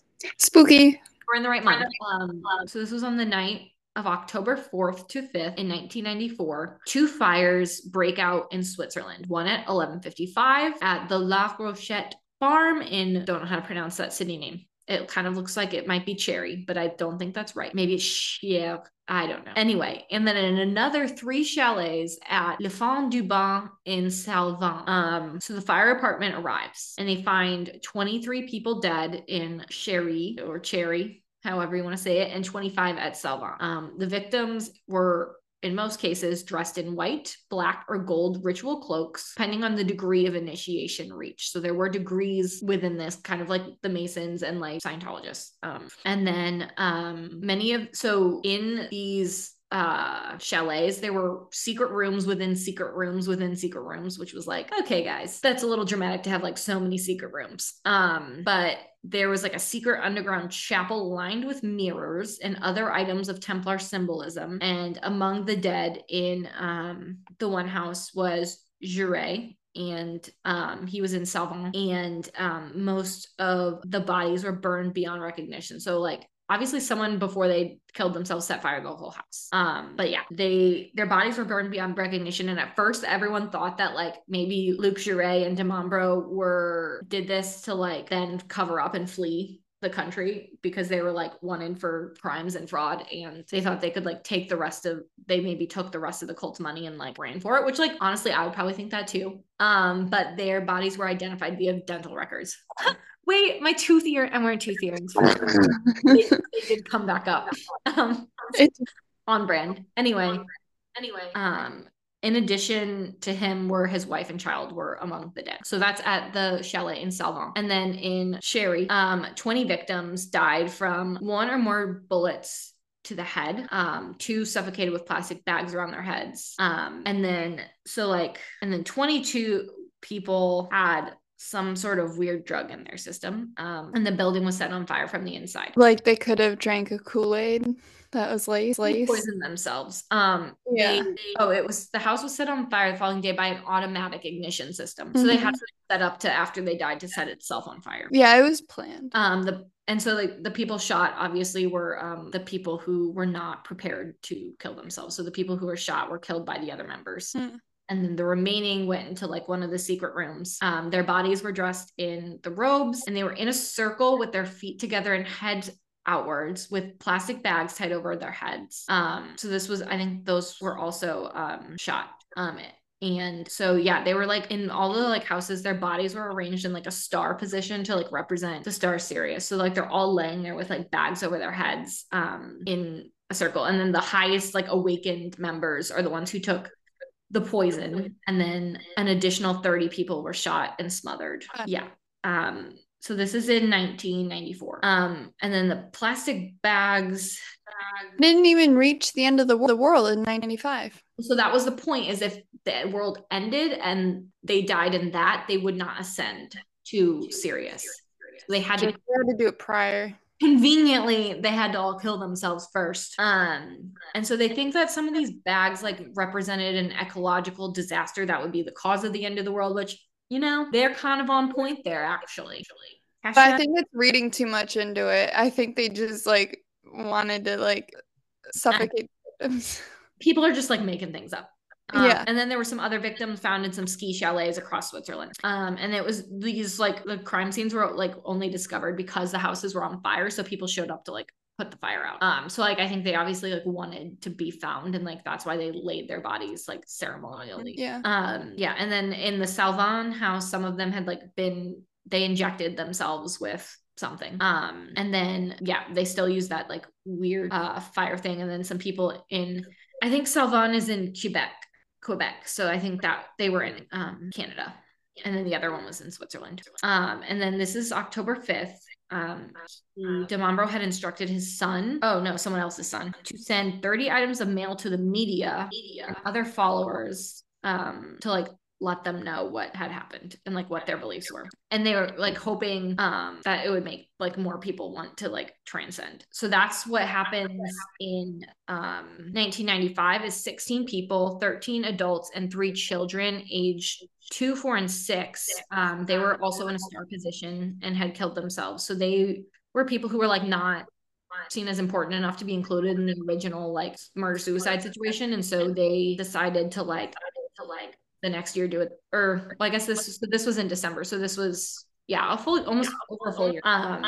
spooky. We're in the right month. Um, so this was on the night of October fourth to fifth in nineteen ninety-four. Two fires break out in Switzerland. One at eleven fifty-five at the La Rochette farm in, don't know how to pronounce that city name. It kind of looks like it might be Cherry, but I don't think that's right. Maybe it's Chier. I don't know. Anyway, and then in another three chalets at Le Fond du Bain in Salvan. Um, so the fire department arrives and they find twenty-three people dead in Cherry or Cherry, however you want to say it, and twenty-five at Salvan. Um, the victims were in most cases dressed in white, black, or gold ritual cloaks, depending on the degree of initiation reached. So there were degrees within this, kind of like the Masons and like Scientologists. Um, and then um, many of, so in these uh chalets, there were secret rooms within secret rooms within secret rooms, which was like, okay guys, that's a little dramatic to have like so many secret rooms. Um but there was like a secret underground chapel lined with mirrors and other items of Templar symbolism, and among the dead in um the one house was Jure, and um he was in Salvan, and um most of the bodies were burned beyond recognition. So like obviously someone before they killed themselves set fire to the whole house. Um, but yeah, they their bodies were burned beyond recognition. And at first everyone thought that like maybe Luc Jure and DeMombro were did this to like then cover up and flee the country because they were like wanted for crimes and fraud, and they thought they could like take the rest of they maybe took the rest of the cult's money and like ran for it, which like honestly I would probably think that too. Um, but their bodies were identified via dental records. Wait, my tooth ear. I'm wearing tooth earrings. they, they did come back up. Um, it's on brand. Anyway, anyway. Um, in addition to him, were his wife and child were among the dead. So that's at the chalet in Salvan. And then in Cherry, um, twenty victims died from one or more bullets to the head. Um, two suffocated with plastic bags around their heads. Um, and then so like, and then twenty-two people had some sort of weird drug in their system. Um, and the building was set on fire from the inside. Like they could have drank a Kool-Aid that was lace. They poisoned themselves. Um, Yeah. they oh, it was the house was set on fire the following day by an automatic ignition system. So they had to set up to after they died to set itself on fire. Yeah, it was planned. Um, the and so like the people shot obviously were um the people who were not prepared to kill themselves. So the people who were shot were killed by the other members. Mm. And then the remaining went into like one of the secret rooms. Um, their bodies were dressed in the robes and they were in a circle with their feet together and heads outwards with plastic bags tied over their heads. Um, so this was, I think those were also um, shot. Um, and so, yeah, they were like in all the like houses, their bodies were arranged in like a star position to like represent the star Sirius. So like they're all laying there with like bags over their heads um, in a circle. And then the highest like awakened members are the ones who took the poison, and then an additional thirty people were shot and smothered. Yeah. Um, so this is in nineteen ninety-four. Um, and then the plastic bags didn't even reach the end of the, the world in nineteen ninety-five. So that was the point, is if the world ended and they died in that, they would not ascend to Sirius. So they had to, they had to do it prior. Conveniently, they had to all kill themselves first. Um, and so they think that some of these bags like represented an ecological disaster that would be the cause of the end of the world, which, you know, they're kind of on point there, actually. But I think it's reading too much into it. I think they just like wanted to like suffocate victims. People are just like making things up. Um, yeah. And then there were some other victims found in some ski chalets across Switzerland. Um, and it was these like the crime scenes were like only discovered because the houses were on fire. So people showed up to like put the fire out. Um, so like I think they obviously like wanted to be found, and like that's why they laid their bodies like ceremonially. Yeah. Um, yeah. And then in the Salvan house, some of them had like been they injected themselves with something. Um, and then yeah, they still use that like weird uh fire thing. And then some people in I think Salvan is in Quebec. Quebec. So I think that they were in um, Canada. And then the other one was in Switzerland. Um, and then this is October fifth. Um, de Mombro had instructed his son, oh no, someone else's son, to send thirty items of mail to the media and other followers um, to like let them know what had happened and like what their beliefs were. And they were like hoping um, that it would make like more people want to like transcend. So that's what happens in um, nineteen ninety-five is sixteen people, thirteen adults and three children aged two, four, and six. Um, they were also in a star position and had killed themselves. So they were people who were like not seen as important enough to be included in the original like murder suicide situation. And so they decided to like, to like, the next year do it, or well, I guess this this was in December, so this was yeah a full almost over a full year. Um,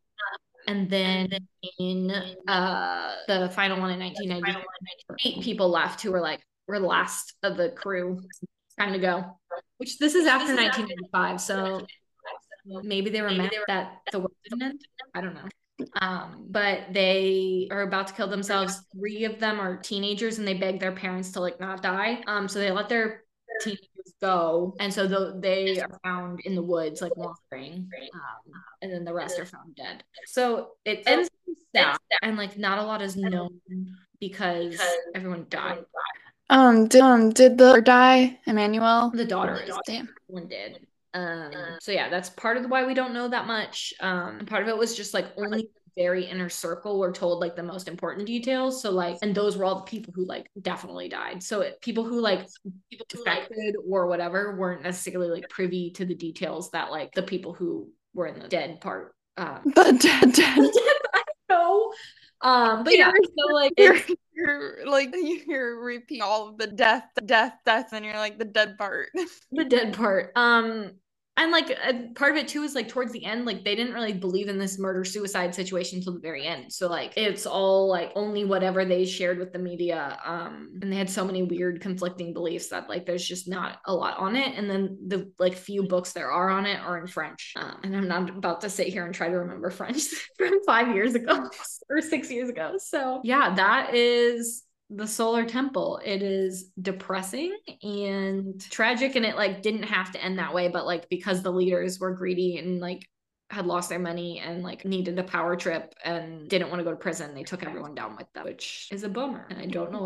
and then in uh the final one in nineteen ninety, eight people left who were like were the last of the crew time to go. Which this is after nineteen ninety-five, so maybe they were mad that the world didn't end. I don't know. Um, but they are about to kill themselves. Three of them are teenagers, and they beg their parents to like not die. Um, so they let their teenagers go, and so the, they are found in the woods like wandering, um, and then the rest are found dead. So it ends sad, and like not a lot is known because everyone died. Um, did um did the die, Emmanuel? The daughter is damn one did. Um, so yeah, that's part of why we don't know that much. Um, and part of it was just like only very inner circle were told like the most important details. So like, and those were all the people who like definitely died. So it, people who like people defected or whatever weren't necessarily like privy to the details that like the people who were in the dead part. Um, the dead, dead. The dead I know. Um, but yeah, so like you're, you're like you're repeating all of the death, death, death, and you're like the dead part. The dead part. Um, and like a part of it too is like towards the end, like they didn't really believe in this murder suicide situation until the very end. So like it's all like only whatever they shared with the media. Um, and they had so many weird conflicting beliefs that like there's just not a lot on it. And then the like few books there are on it are in French. Um, and I'm not about to sit here and try to remember French from five years ago or six years ago. So yeah, that is the Solar Temple. It is depressing and tragic, and it like didn't have to end that way, but like because the leaders were greedy and like had lost their money and like needed a power trip and didn't want to go to prison, they took everyone down with them, which is a bummer. And I don't know what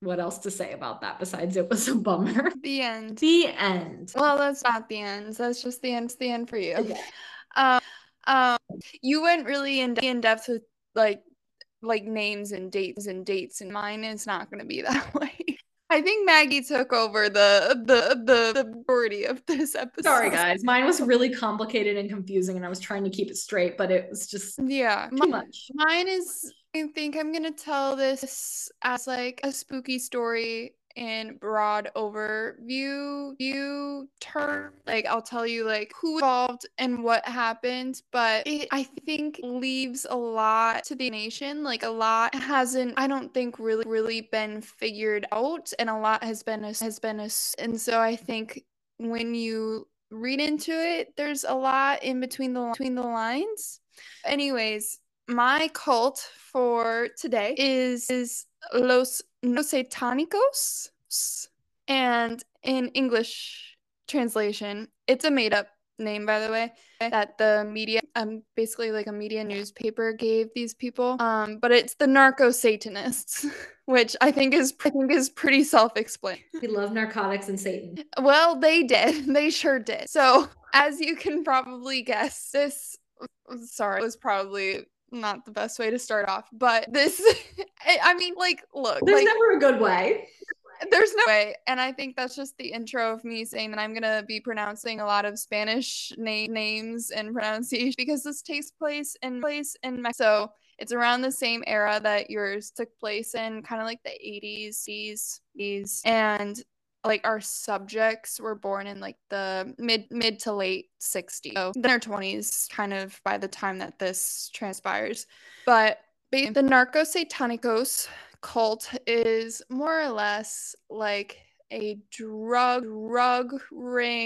what else to say about that besides it was a bummer. The end. The end. Well, that's not the end. That's just the end. It's the end for you. Yeah. Um, um, you went really in, in depth with like like names and dates and dates, and mine is not going to be that way. I think Maggie took over the the the the majority of this episode. Sorry, guys. Mine was really complicated and confusing, and I was trying to keep it straight, but it was just yeah too much. Mine is. I think I'm gonna tell this as like a spooky story in broad overview view term. Like I'll tell you like who involved and what happened, but it I think leaves a lot to the nation. Like a lot hasn't I don't think really really been figured out, and a lot has been a, has been a, and so I think when you read into it, there's a lot in between the between the lines. Anyways, my cult for today is is Los No Satanicos, and in English translation, it's a made up name, by the way, that the media, um, basically like a media newspaper gave these people. Um, but it's the Narco Satanists, which I think is I think is pretty self-explanatory. We love narcotics and Satan. Well, they did. They sure did. So, as you can probably guess, this sorry was probably not the best way to start off, but this I mean like look there's like, never a good way there's no way, and I think that's just the intro of me saying that I'm gonna be pronouncing a lot of Spanish na- names and pronunciation because this takes place in place in Mexico. So it's around the same era that yours took place in, kind of like the eighties, and like our subjects were born in like the mid mid to late sixties, so in their twenties kind of by the time that this transpires. But the Narco Satanicos cult is more or less like a drug drug ring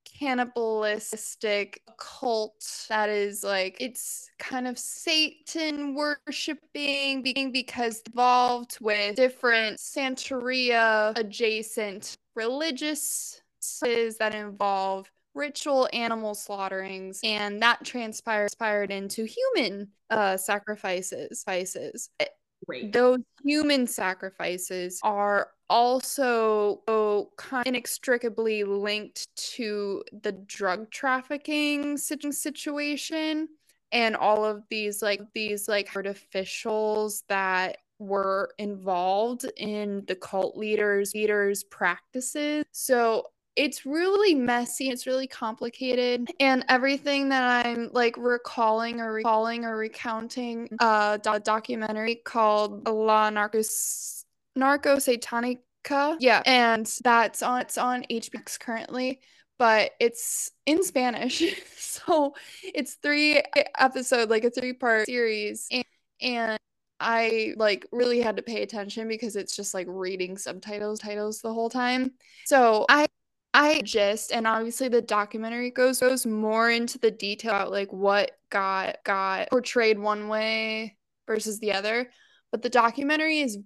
cannibalistic cult that is like it's kind of Satan worshipping because involved with different Santeria adjacent religious that involve ritual animal slaughterings, and that transpired into human uh, sacrifices. Spices. Great. Those human sacrifices are also oh, kind of inextricably linked to the drug trafficking situation and all of these like these like artificials that were involved in the cult leaders leaders practices. So it's really messy, it's really complicated, and everything that I'm like recalling or recalling or recounting uh, a documentary called La Narcos Narco Satanica. Yeah, and that's on it's on H B O Max currently, but it's in Spanish. So it's three episode, like a three-part series, and, and I like really had to pay attention because it's just like reading subtitles titles the whole time. So I I just and obviously the documentary goes goes more into the detail about like what got got portrayed one way versus the other. But the documentary is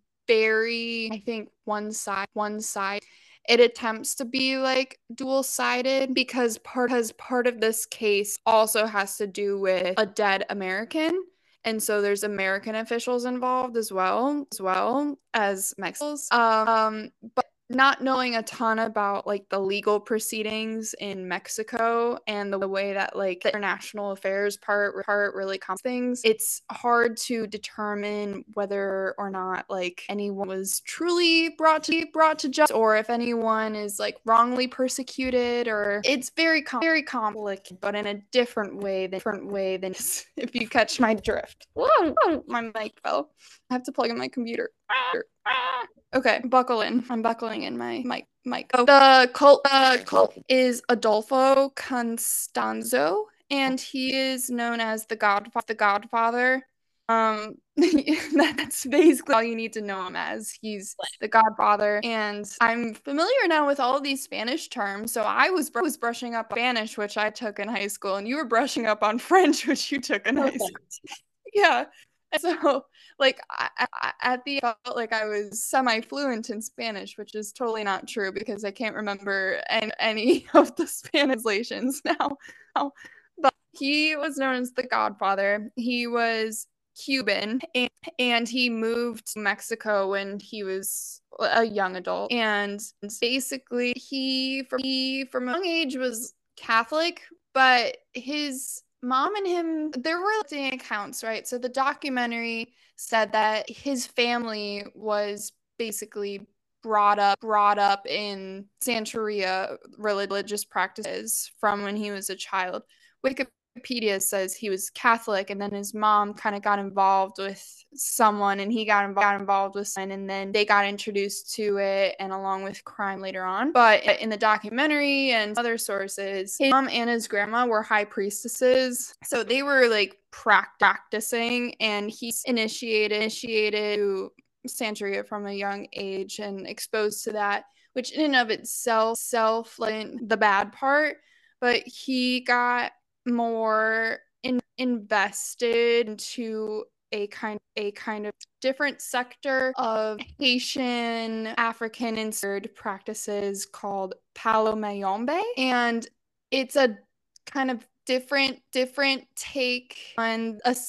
very, I think, one side one side. It attempts to be like dual-sided because part because part of this case also has to do with a dead American. And so there's American officials involved as well, as well as Mexicans. Um, but not knowing a ton about like the legal proceedings in Mexico and the way that like the international affairs part part really comes things, it's hard to determine whether or not like anyone was truly brought to brought to justice or if anyone is like wrongly persecuted, or it's very com- very complicated, but in a different way than different way than if you catch my drift. Whoa, whoa, my mic fell. I have to plug in my computer. Okay, buckle in. I'm buckling in my mic. mic. Oh, the cult, uh, cult is Adolfo Constanzo, and he is known as the Godfather. The Godfather. Um, that's basically all you need to know him as. He's the Godfather, and I'm familiar now with all of these Spanish terms. So I was br- was brushing up Spanish, which I took in high school, and you were brushing up on French, which you took in Perfect. high school. Yeah. So, like, I, I, at the felt like I was semi-fluent in Spanish, which is totally not true because I can't remember any, any of the Spanish translations now. But he was known as the Godfather. He was Cuban, and, and he moved to Mexico when he was a young adult. And basically, he from, he, from a young age was Catholic, but his mom and him, there were accounts, right? So the documentary said that his family was basically brought up brought up in Santeria religious practices from when he was a child. Wikipedia says he was Catholic, and then his mom kind of got involved with someone, and he got involved, got involved with someone, and then they got introduced to it, and along with crime later on. But in the documentary and other sources, his mom and his grandma were high priestesses, so they were like practicing, and he initiated initiated Santeria from a young age and exposed to that, which in and of itself self like the bad part, but he got more in, invested into a kind a kind of different sector of Haitian African inspired practices called Palo Mayombe, and it's a kind of different different take on a,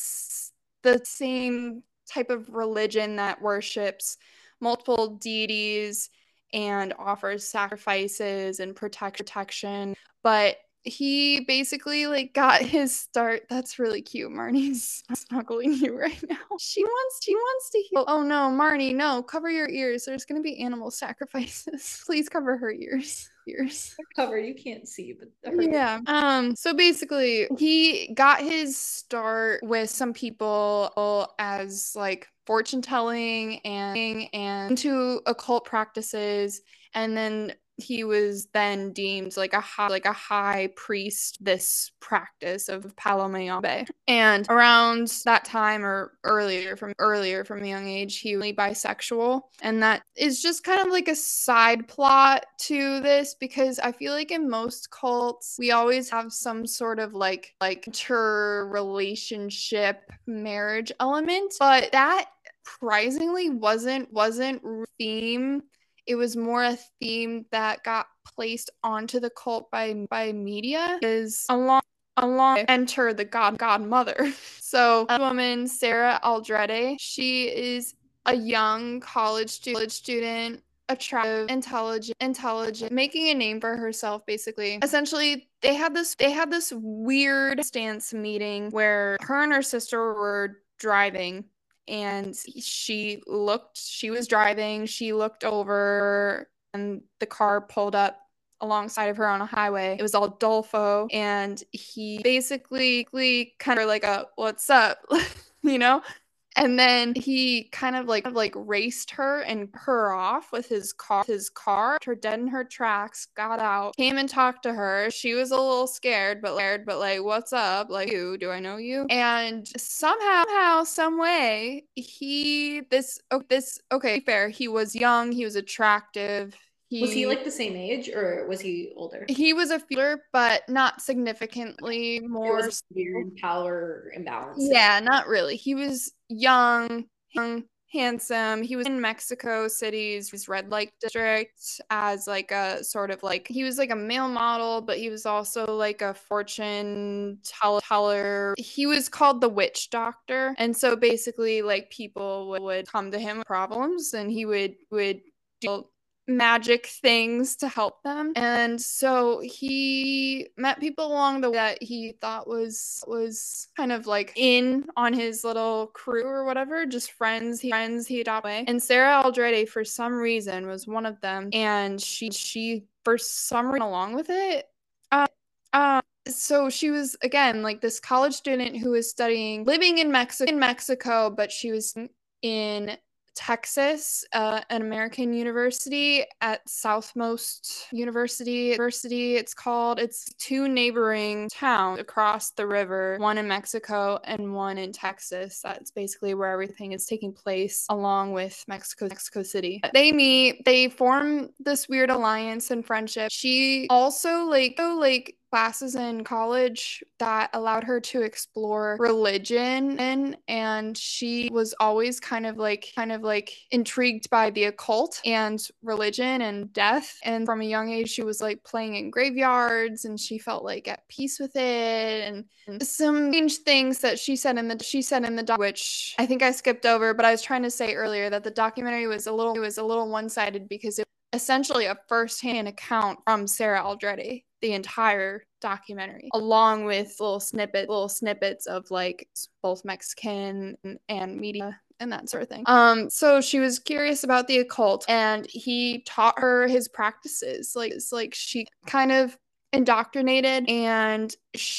the same type of religion that worships multiple deities and offers sacrifices and protect protection. But he basically like got his start. That's really cute. Marnie's snuggling you right now. She wants she wants to heal. Oh no, Marnie, no, cover your ears. There's gonna be animal sacrifices. Please cover her ears. Ears. Cover, you can't see, but yeah. Um, so basically he got his start with some people as like fortune telling and and into occult practices, and then he was then deemed like a high, like a high priest this practice of Palo Mayombe. And around that time or earlier from earlier from a young age, he was bisexual, and that is just kind of like a side plot to this, because I feel like in most cults we always have some sort of like like inter relationship marriage element, but that surprisingly wasn't wasn't theme. It was more a theme that got placed onto the cult by by media, is along along enter the god godmother. So a woman, Sarah Aldrete, she is a young college stu- college student, attractive, intelligent, intelligent, making a name for herself. Basically, essentially, they had this they had this weird stance meeting where her and her sister were driving, and she looked, she was driving, she looked over, and the car pulled up alongside of her on a highway. It was Adolfo, and he basically kind of like a, what's up, you know? And then he kind of like like raced her and her off with his car. His car, her dead in her tracks, got out, came and talked to her. She was a little scared, but scared, but like, what's up? Like, you, do I know you? And somehow, somehow, some way, he this oh, this okay, fair. He was young. He was attractive. He, was he like the same age, or was he older? He was a feeler, but not significantly more. It was a weird power imbalance. Yeah, not really. He was young, young, handsome. He was in Mexico City's red light district as like a sort of like, he was like a male model, but he was also like a fortune teller. He was called the witch doctor. And so basically like people would, would come to him with problems, and he would would do magic things to help them. And so he met people along the way that he thought was was kind of like in on his little crew or whatever, just friends he friends he adopted. And Sarah Aldrete, for some reason, was one of them, and she she for some reason along with it. Uh, uh, so she was again like this college student who was studying, living in Mexico in Mexico, but she was in Texas, uh, an American university at Southmost University. University, it's called. It's two neighboring towns across the river, one in Mexico and one in Texas. That's basically where everything is taking place, along with Mexico, Mexico City. They meet, they form this weird alliance and friendship. She also like, so like classes in college that allowed her to explore religion, and, and she was always kind of like kind of like intrigued by the occult and religion and death. And from a young age, she was like playing in graveyards, and she felt like at peace with it. And, and some strange things that she said in the she said in the doc, which I think I skipped over, but I was trying to say earlier that the documentary was a little it was a little one-sided because it essentially a first-hand account from Sarah Aldrete, the entire documentary, along with little snippet, little snippets of like both Mexican and, and media and that sort of thing. Um, so she was curious about the occult, and he taught her his practices. Like, it's like she kind of indoctrinated, and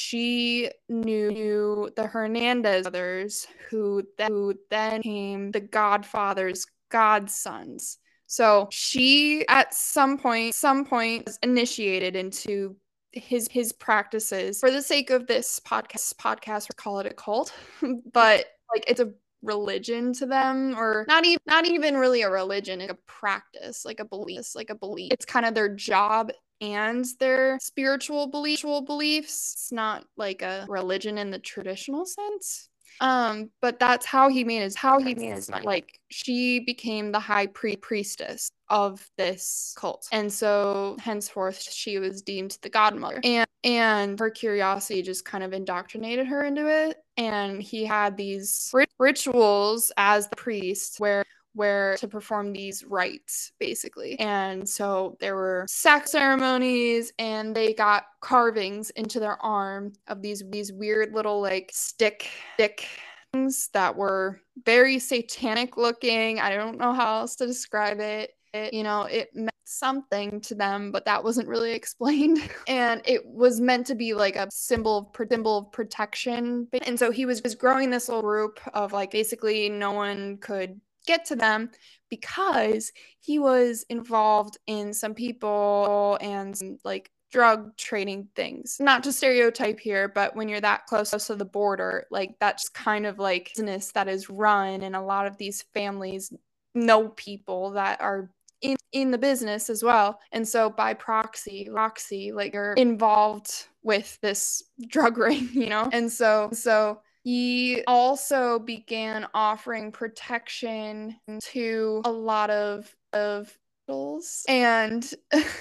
she knew the Hernandez brothers, who then, who then became the Godfather's godsons. So she, at some point, some point, was initiated into his his practices. For the sake of this podcast, podcast, we call it a cult, but like it's a religion to them, or not even not even really a religion, it's a practice, like a belief, like a belief. It's kind of their job and their spiritual belief, beliefs. It's not like a religion in the traditional sense. Um, but that's how he made his how he made his money. Like, she became the high pre- priestess of this cult, and so henceforth she was deemed the godmother. And and her curiosity just kind of indoctrinated her into it. And he had these rit- rituals as the priest, where where to perform these rites, basically. And so there were sack ceremonies, and they got carvings into their arm of these these weird little like stick stick things that were very satanic looking. I don't know how else to describe it. It, you know, it meant something to them, but that wasn't really explained. And it was meant to be like a symbol of symbol of protection. And so he was just growing this little group of like basically no one could get to them, because he was involved in some people and some, like drug trading things. Not to stereotype here, but when you're that close to the border, like that's kind of like business that is run, and a lot of these families know people that are in, in the business as well. And so by proxy, proxy, like you're involved with this drug ring, you know? And so so he also began offering protection to a lot of of and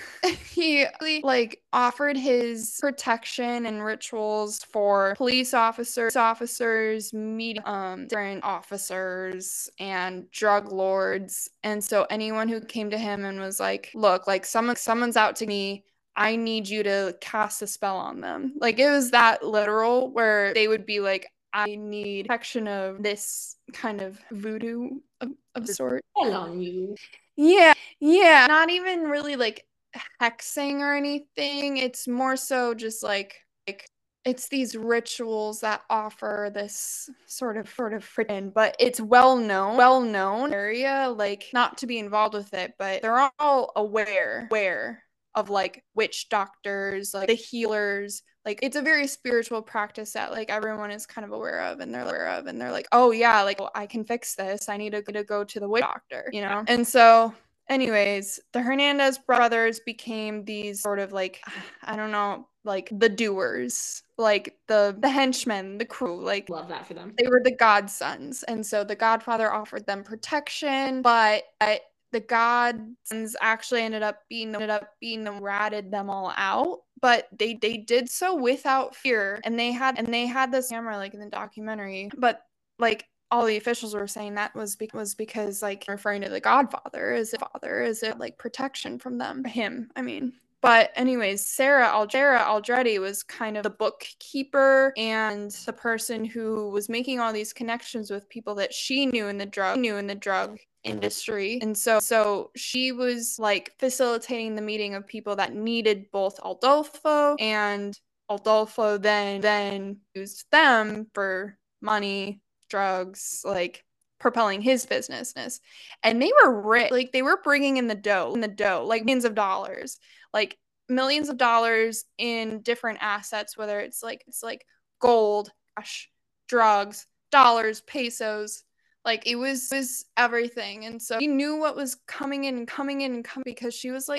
he like offered his protection and rituals for police officers, officers, media, um, different officers, and drug lords. And so anyone who came to him and was like, "Look, like someone, someone's out to me. I need you to cast a spell on them." Like, it was that literal, where they would be like, "I need protection of this kind of voodoo of, of sort." Spell on you. Yeah, yeah. Not even really like hexing or anything. It's more so just like like it's these rituals that offer this sort of sort of freaking, but it's well known, well known area, like not to be involved with it, but they're all aware, aware of like witch doctors, like the healers. Like, it's a very spiritual practice that like everyone is kind of aware of, and they're aware of, and they're like, oh yeah, like, well, I can fix this. I need to, to go to the witch doctor, you know? And so anyways, the Hernandez brothers became these sort of like, I don't know, like the doers, like the the henchmen, the crew. Like, love that for them. They were the godsons. And so the Godfather offered them protection, but the godsons actually ended up being ended up being them ratted them all out. But they they did so without fear, and they had and they had this camera like in the documentary. But like all the officials were saying that was be- was because like referring to the Godfather as a father, as it like protection from them, him. I mean. But anyways, Sarah Aldera Aldrete was kind of the bookkeeper and the person who was making all these connections with people that she knew in the drug knew in the drug industry. And so so she was like facilitating the meeting of people that needed both Adolfo, and Adolfo then then used them for money, drugs, like propelling his business. And they were rich. Like, they were bringing in the dough, in the dough, like millions of dollars, like millions of dollars in different assets, whether it's like it's like gold, cash, drugs, dollars, pesos. Like, it was, it was everything. And so she knew what was coming in and coming in and coming, because she was like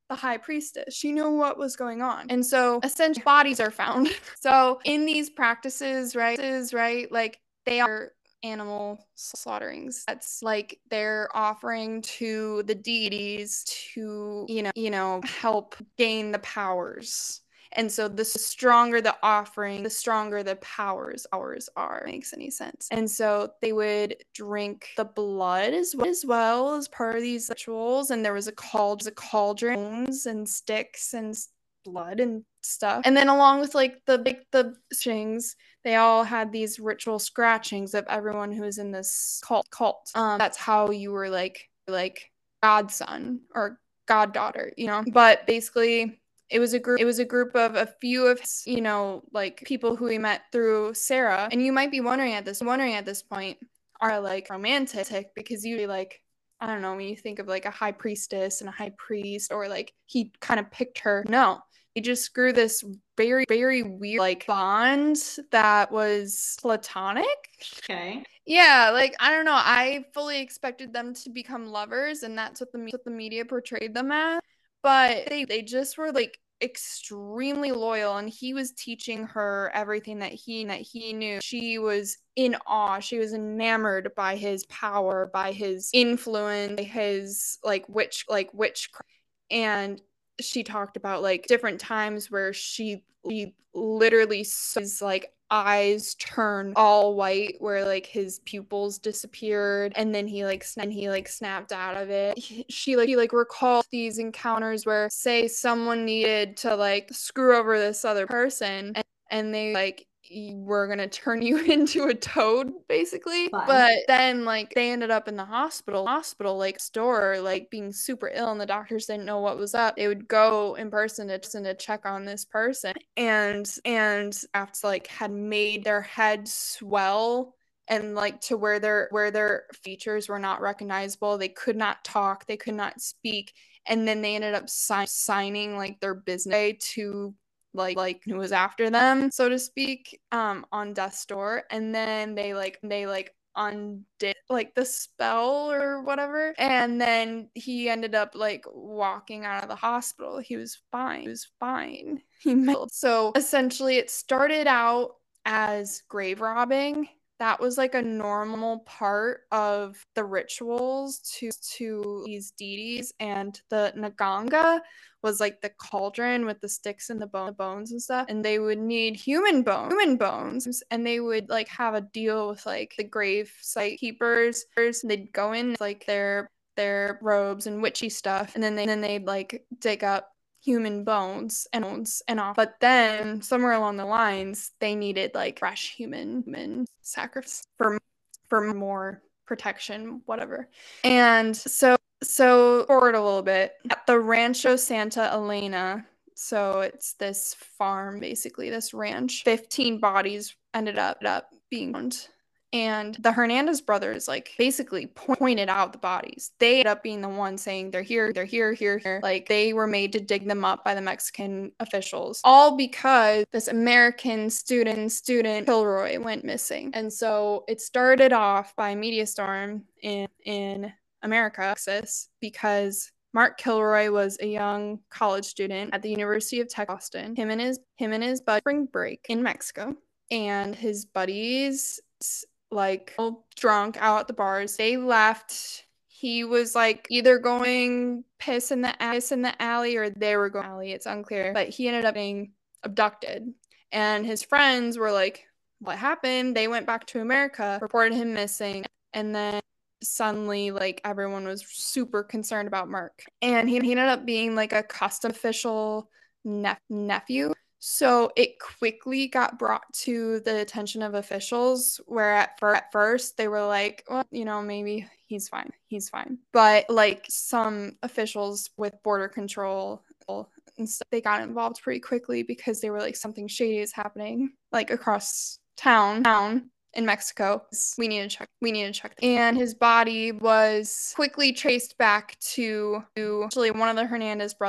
the high priestess. She knew what was going on. And so essentially bodies are found. So in these practices, right, is right, like they are animal slaughterings. That's like they're offering to the deities to, you know, you know, help gain the powers. And so the stronger the offering, the stronger the powers ours are. Makes any sense. And so they would drink the blood as well, as well as part of these rituals. And there was a cauldron, a cauldron and sticks and blood and stuff. And then along with like the big the strings, they all had these ritual scratchings of everyone who was in this cult cult. Um, that's how you were like like godson or goddaughter, you know. But basically it was a group it was a group of a few of, you know, like people who we met through Sarah. And you might be wondering at this wondering at this point, are like romantic, because you like, I don't know, when you think of like a high priestess and a high priest, or like he kind of picked her. No, he just grew this very, very weird like bond that was platonic. Okay. Yeah, like I don't know. I fully expected them to become lovers, and that's what the what the media portrayed them as. But they they just were like extremely loyal, and he was teaching her everything that he that he knew. She was in awe. She was enamored by his power, by his influence, by his like witch like witchcraft. And she talked about like different times where she, she literally saw his like eyes turn all white, where like his pupils disappeared, and then he like sna- and he like snapped out of it. He, she like he like recalled these encounters where, say, someone needed to like screw over this other person, and, and they like, we're gonna turn you into a toad, basically. Fun. But then like they ended up in the hospital hospital like store, like being super ill, and the doctors didn't know what was up. They would go in person to, to check on this person, and and after like had made their head swell, and like to where their where their features were not recognizable. They could not talk, they could not speak. And then they ended up si- signing like their business to like like who was after them, so to speak, um on death's door. And then they like they like undid like the spell or whatever, and then he ended up like walking out of the hospital. He was fine he was fine he met- so essentially it started out as grave robbing. That was like a normal part of the rituals to to these deities. And the Naganga was like the cauldron with the sticks and the, bone, the bones and stuff. And they would need human bone, human bones, and they would like have a deal with like the grave site keepers. They'd go in like their their robes and witchy stuff, and then they then they'd like dig up human bones and bones and off. But then somewhere along the lines, they needed like fresh human, human sacrifice for for more protection, whatever. And so so forward a little bit, at the Rancho Santa Elena, so it's this farm, basically this ranch, fifteen bodies ended up, up being found. And the Hernandez brothers like basically pointed out the bodies. They ended up being the ones saying they're here, they're here, here, here. Like they were made to dig them up by the Mexican officials, all because this American student, student Kilroy, went missing. And so it started off by a media storm in in America, Texas, because Mark Kilroy was a young college student at the University of Texas, Austin. Him and his him and his buddy spring break in Mexico, and his buddies like drunk out at the bars. They left. He was like either going piss in the piss in the alley, or they were going alley. It's unclear, but he ended up being abducted, and his friends were like, "What happened?" They went back to America, reported him missing, and then suddenly like everyone was super concerned about Mark, and he, he ended up being like a custom official nep- nephew. So it quickly got brought to the attention of officials, where at, fir- at first they were like, well, you know, maybe he's fine, he's fine. But like some officials with border control and stuff, they got involved pretty quickly, because they were like, something shady is happening like across town town in Mexico. We need to check. We need to check. And his body was quickly traced back to, to actually one of the Hernandez brothers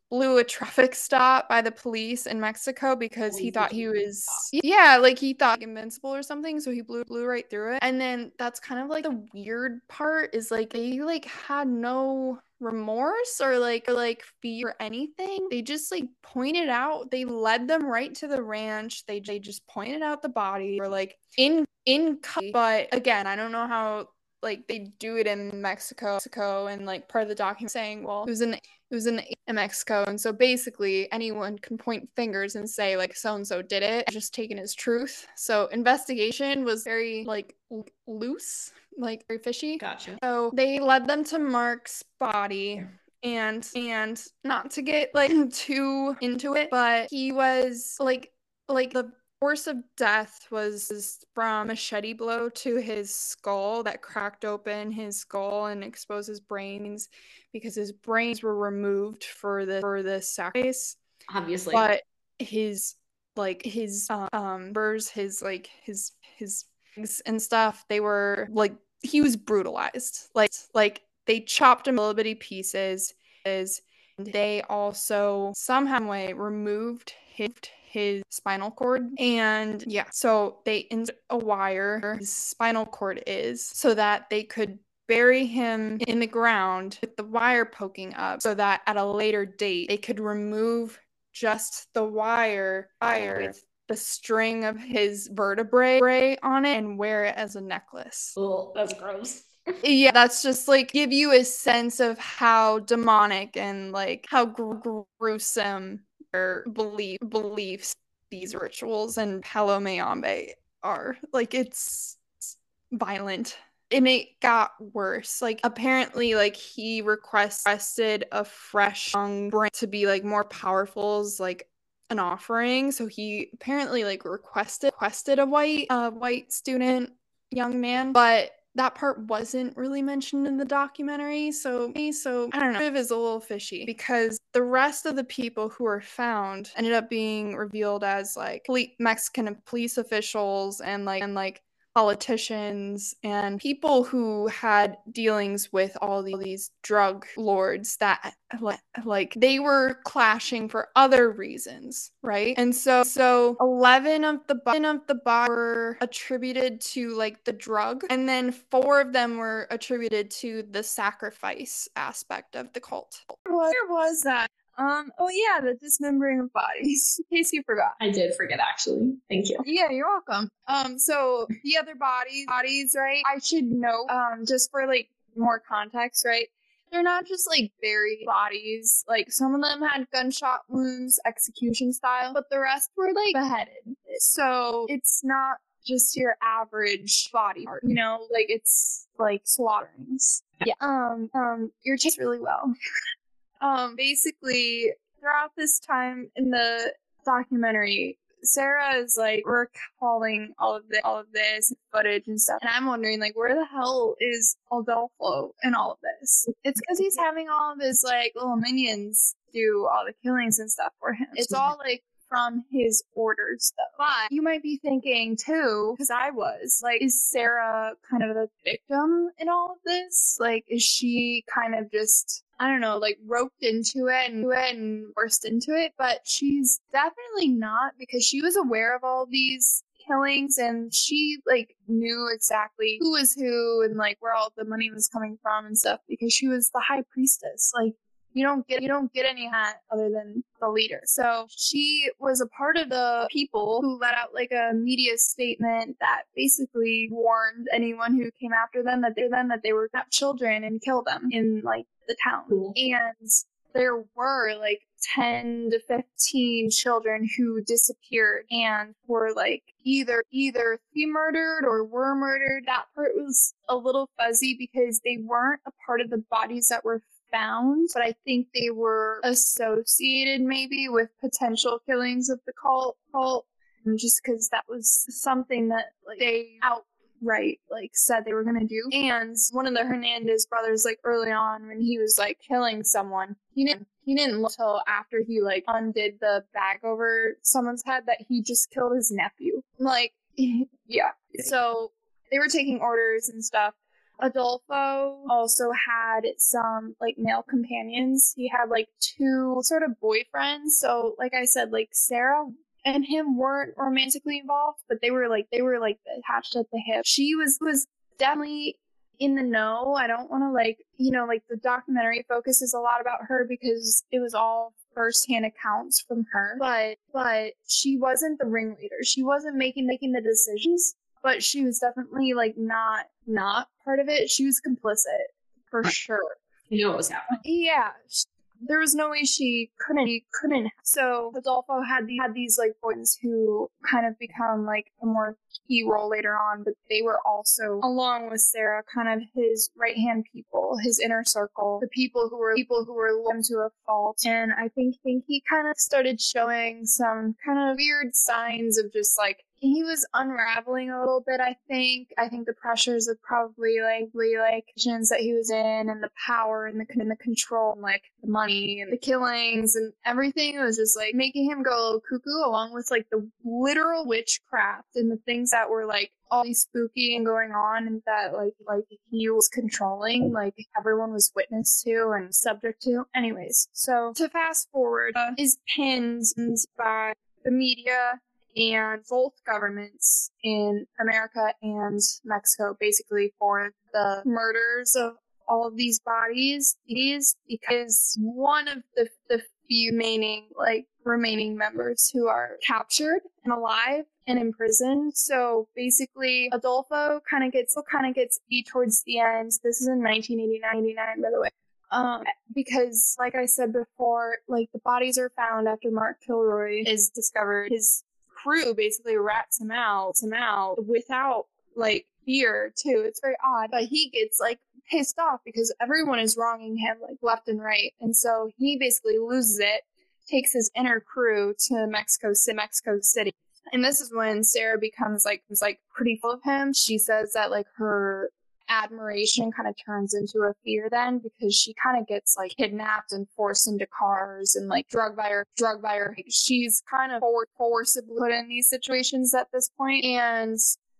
blew a traffic stop by the police in Mexico because Always he the thought he traffic was stop. yeah, like he thought invincible or something, so he blew blew right through it. And then that's kind of like the weird part is like they like had no remorse or like or like fear or anything. They just like pointed out, they led them right to the ranch. They they just pointed out the body or like in in but again, I don't know how like they do it in Mexico, Mexico, and like part of the document saying, well, it was in it was in, in Mexico, and so basically anyone can point fingers and say like so and so did it, just taken as truth. So investigation was very like l- loose, like very fishy. Gotcha. So they led them to Mark's body. And and not to get like too into it, but he was like like the course of death was from a machete blow to his skull that cracked open his skull and exposed his brains because his brains were removed for the for the sacrifice. Obviously. But his like his uh, um burrs, his like his his legs and stuff, they were like he was brutalized. Like like they chopped him little bitty pieces. Is they also somehow way removed his his spinal cord, and yeah, so they insert a wire where his spinal cord is so that they could bury him in the ground with the wire poking up so that at a later date they could remove just the wire wire with the string of his vertebrae on it and wear it as a necklace. Well, that's gross. Yeah, that's just like give you a sense of how demonic and like how gr- gruesome their belief beliefs these rituals and Palo Mayombe are. Like it's, it's violent. And it got worse. Like apparently, like he request- requested a fresh young brain to be like more powerful as like an offering. So he apparently like requested requested a white uh white student young man, but that part wasn't really mentioned in the documentary. So, so I don't know. It is a little fishy because the rest of the people who were found ended up being revealed as like poli- Mexican police officials and like and like politicians and people who had dealings with all these drug lords that like they were clashing for other reasons, right? And so so eleven of the eleven of the bodies were attributed to like the drug, and then four of them were attributed to the sacrifice aspect of the cult. Where was that? Um, oh yeah, the dismembering of bodies. In case you forgot. I did forget, actually. Thank you. Yeah, you're welcome. Um, so the other bodies, bodies, right? I should know, um, just for like more context, right? They're not just like buried bodies. Like some of them had gunshot wounds, execution style, but the rest were like beheaded. So it's not just your average body part, you know, like it's like slaughterings. Yeah. Um, um, you're just really well. Um, basically, throughout this time in the documentary, Sarah is like recalling all of this, all of this footage and stuff, and I'm wondering like, where the hell is Adolfo in all of this? It's because he's having all of his like little minions do all the killings and stuff for him. It's all like from his orders though. But you might be thinking too, because I was like, is Sarah kind of a victim in all of this? Like, is she kind of just, I don't know, like roped into it and, and forced into it? But she's definitely not, because she was aware of all these killings and she like knew exactly who was who and like where all the money was coming from and stuff, because she was the high priestess. Like, you don't get you don't get any hat other than the leader. So she was a part of the people who let out like a media statement that basically warned anyone who came after them that they them that they were not children and kill them in like the town. Cool. And there were like ten to fifteen children who disappeared and were like either either be murdered or were murdered. That part was a little fuzzy because they weren't a part of the bodies that were found, but I think they were associated maybe with potential killings of the cult, cult just because that was something that like they outright like said they were gonna do. And one of the Hernandez brothers, like early on when he was like killing someone, he didn't he didn't look until after he like undid the bag over someone's head that he just killed his nephew. Like, yeah. So they were taking orders and stuff Adolfo also had some like male companions. He had like two sort of boyfriends. So like I said, like Sarah and him weren't romantically involved, but they were like they were like attached at the hip. She was was definitely in the know. I don't want to like, you know, like the documentary focuses a lot about her because it was all firsthand accounts from her. But but she wasn't the ringleader. She wasn't making making the decisions, but she was definitely like not not part of it. She was complicit for sure. You know what was happening. Yeah. There was no way she couldn't couldn't. So Adolfo had the, had these like boys who kind of become like a more key role later on, but they were also, along with Sarah, kind of his right hand people, his inner circle, the people who were people who were led to a fault. And I think think he kind of started showing some kind of weird signs of just like he was unraveling a little bit. I think I think the pressures of probably like like situations that he was in, and the power and the and the control, and like the money and the killings and everything was just like making him go a little cuckoo, along with like the literal witchcraft and the things that were like all these spooky and going on, and that like like he was controlling, like everyone was witness to and subject to. Anyways, so to fast forward, uh, is pinned by the media and both governments in America and Mexico, basically, for the murders of all of these bodies. These because one of the the few remaining like remaining members who are captured and alive and imprisoned. So basically, Adolfo kind of gets kind of gets beat towards the end. This is in nineteen eighty-nine, by the way. Um, because, like I said before, like the bodies are found after Mark Kilroy is discovered. His crew basically rats him out, him out without like fear too. It's very odd, but he gets like pissed off because everyone is wronging him like left and right, and so he basically loses it, takes his inner crew to Mexico, Mexico City. And this is when Sarah becomes like was like pretty full of him. She says that like her admiration kind of turns into a fear then, because she kind of gets like kidnapped and forced into cars and like drugged by her drugged by her she's kind of for- forcibly put in these situations at this point. And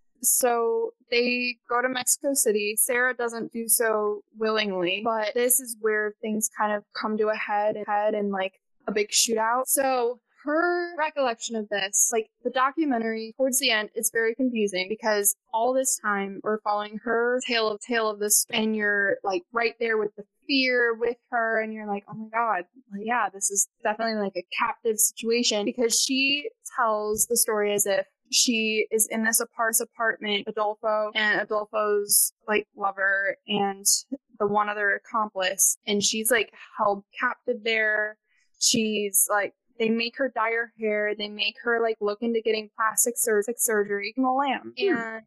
so they go to Mexico City. Sarah doesn't do so willingly, but this is where things kind of come to a head and head and like a big shootout. So her recollection of this, like the documentary towards the end, it's very confusing because all this time we're following her tale of tale of this, and you're like right there with the fear with her, and you're like, oh my god, well, yeah, this is definitely like a captive situation, because she tells the story as if she is in this apart- apartment, Adolfo and Adolfo's like lover and the one other accomplice, and she's like held captive there. She's like, they make her dye her hair. They make her like look into getting plastic sur- surgery in the lamb. And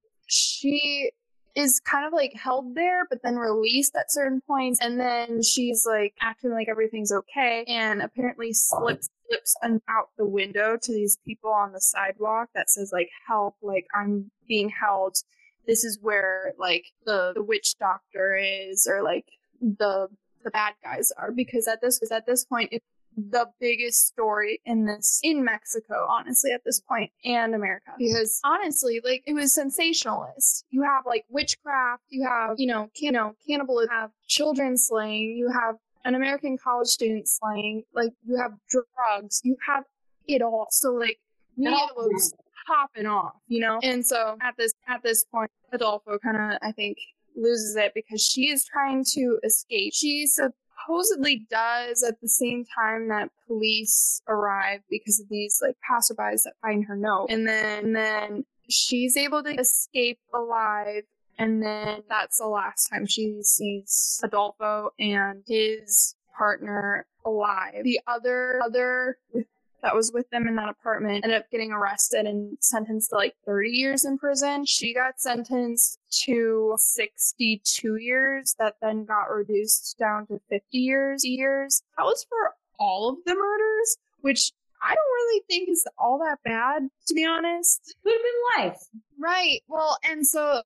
she is kind of like held there, but then released at certain points. And then she's like acting like everything's okay, and apparently slips slips out the window to these people on the sidewalk that says like, help, like I'm being held. This is where like the, the witch doctor is, or like the the bad guys are, because at this at this point it's the biggest story in this in Mexico, honestly, at this point, and America, because honestly, like it was sensationalist. You have like witchcraft, you have you know, can, you know cannibalism, you have children slaying, you have an American college student slaying, like you have drugs, you have it all. So like media was popping off, you know. And so at this at this point, Adolfo kind of, I think, loses it because she is trying to escape. She supposedly does at the same time that police arrive because of these like passerbys that find her note, and then and then she's able to escape alive. And then that's the last time she sees Adolfo and his partner alive. The other other that was with them in that apartment ended up getting arrested and sentenced to like thirty years in prison. She got sentenced to sixty-two years, that then got reduced down to fifty years. Years. That was for all of the murders, which I don't really think is all that bad, to be honest. Would have been life. Right. Well, and so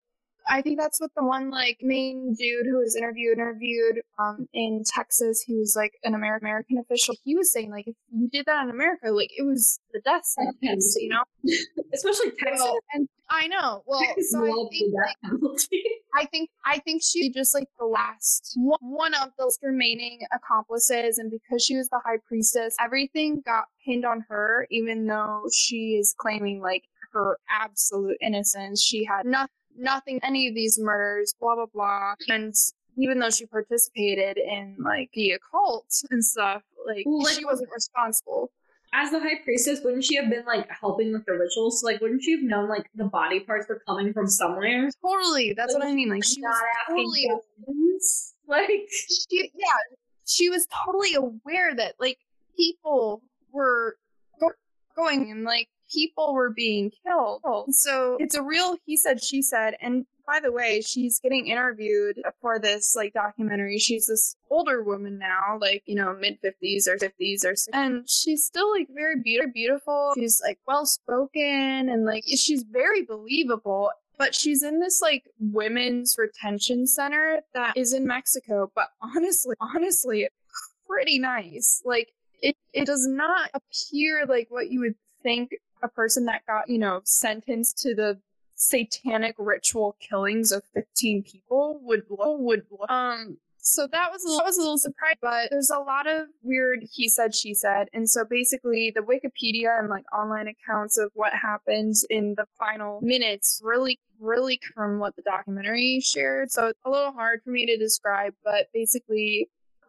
I think that's what the one like main dude who was interviewed interviewed um in Texas. He was like an American American official. He was saying like if you did that in America, like it was the death sentence, you know, especially Texas. Well, and I know. Well, Texas so I loves the think, death like, penalty. I think I think she just like the last one, one of those remaining accomplices, and because she was the high priestess, everything got pinned on her, even though she is claiming like her absolute innocence. She had no, nothing, any of these murders, blah blah blah, and even though she participated in like the occult and stuff, like, Well, like she wasn't responsible. As the high priestess, wouldn't she have been like helping with the rituals? So, like, wouldn't she have known like the body parts were coming from somewhere? Totally, that's Like, what I mean. Like, she not was asking totally questions. Like, she, yeah, she was totally aware that like people were go- going and like people were being killed. So it's a real he said, she said. And by the way, she's getting interviewed for this like documentary. She's this older woman now, like, you know, mid fifties or fifties or sixties. And she's still like very be- beautiful. She's like well spoken and like she's very believable. But she's in this like women's retention center that is in Mexico. But honestly, honestly, pretty nice. Like it, it does not appear like what you would think a person that got, you know, sentenced to the satanic ritual killings of fifteen people would would um so that was a, that was a little surprise, but there's a lot of weird he said she said. And so basically the Wikipedia and like online accounts of what happened in the final minutes really really from what the documentary shared, so it's a little hard for me to describe. But basically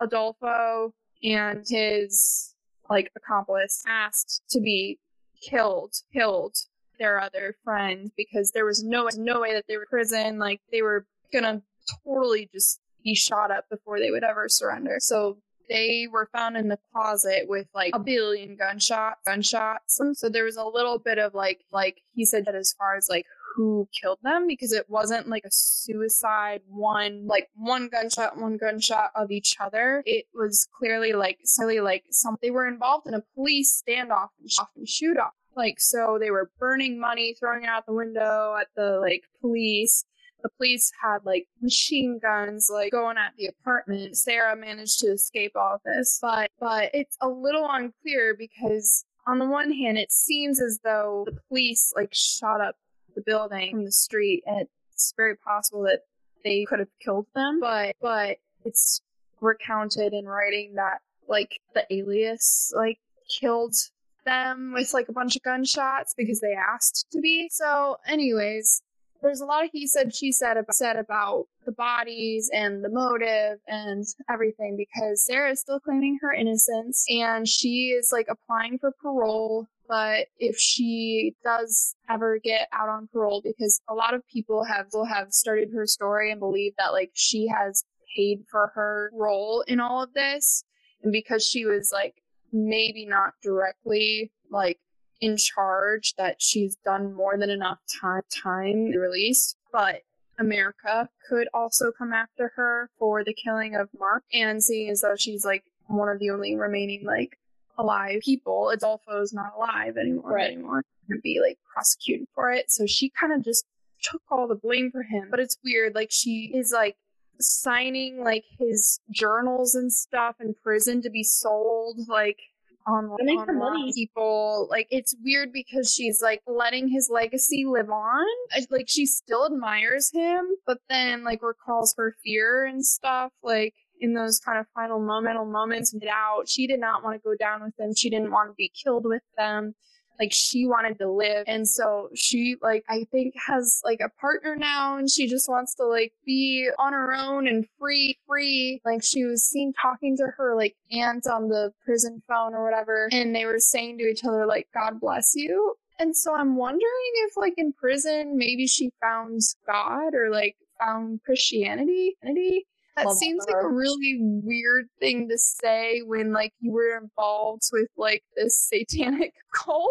Adolfo and his like accomplice asked to be killed killed their other friend because there was no no way that they were in prison. Like they were gonna totally just be shot up before they would ever surrender. So they were found in the closet with like a billion gunshot gunshots. So there was a little bit of like like he said that as far as like who killed them, because it wasn't like a suicide one like one gunshot one gunshot of each other. It was clearly like silly like some they were involved in a police standoff and shoot off. Like, so they were burning money, throwing it out the window at the, like, police. The police had, like, machine guns, like, going at the apartment. Sarah managed to escape all of this. But, but it's a little unclear because, on the one hand, it seems as though the police, like, shot up the building from the street. And it's very possible that they could have killed them. But, but it's recounted in writing that, like, the alias, like, killed them with like a bunch of gunshots because they asked to be. So anyways, there's a lot of he said she said about, said about the bodies and the motive and everything, because Sarah is still claiming her innocence and she is like applying for parole. But if she does ever get out on parole, because a lot of people have will have started her story and believe that like she has paid for her role in all of this, and because she was like maybe not directly like in charge, that she's done more than enough time time released. But America could also come after her for the killing of Mark, and seeing as though she's like one of the only remaining like alive people, Adolfo's not alive anymore right. anymore and be like prosecuted for it. So she kind of just took all the blame for him. But it's weird, like she is like signing like his journals and stuff in prison to be sold like on online. People like it's weird because she's like letting his legacy live on. Like she still admires him, but then like recalls her fear and stuff like in those kind of final momental moments and get out. She did not want to go down with them. She didn't want to be killed with them. Like she wanted to live, and so she like I think has like a partner now, and she just wants to like be on her own and free free like she was seen talking to her like aunt on the prison phone or whatever, and they were saying to each other like God bless you. And so I'm wondering if like in prison maybe she found God or like found Christianity. That Love seems her. Like a really weird thing to say when, like, you were involved with, like, this satanic cult,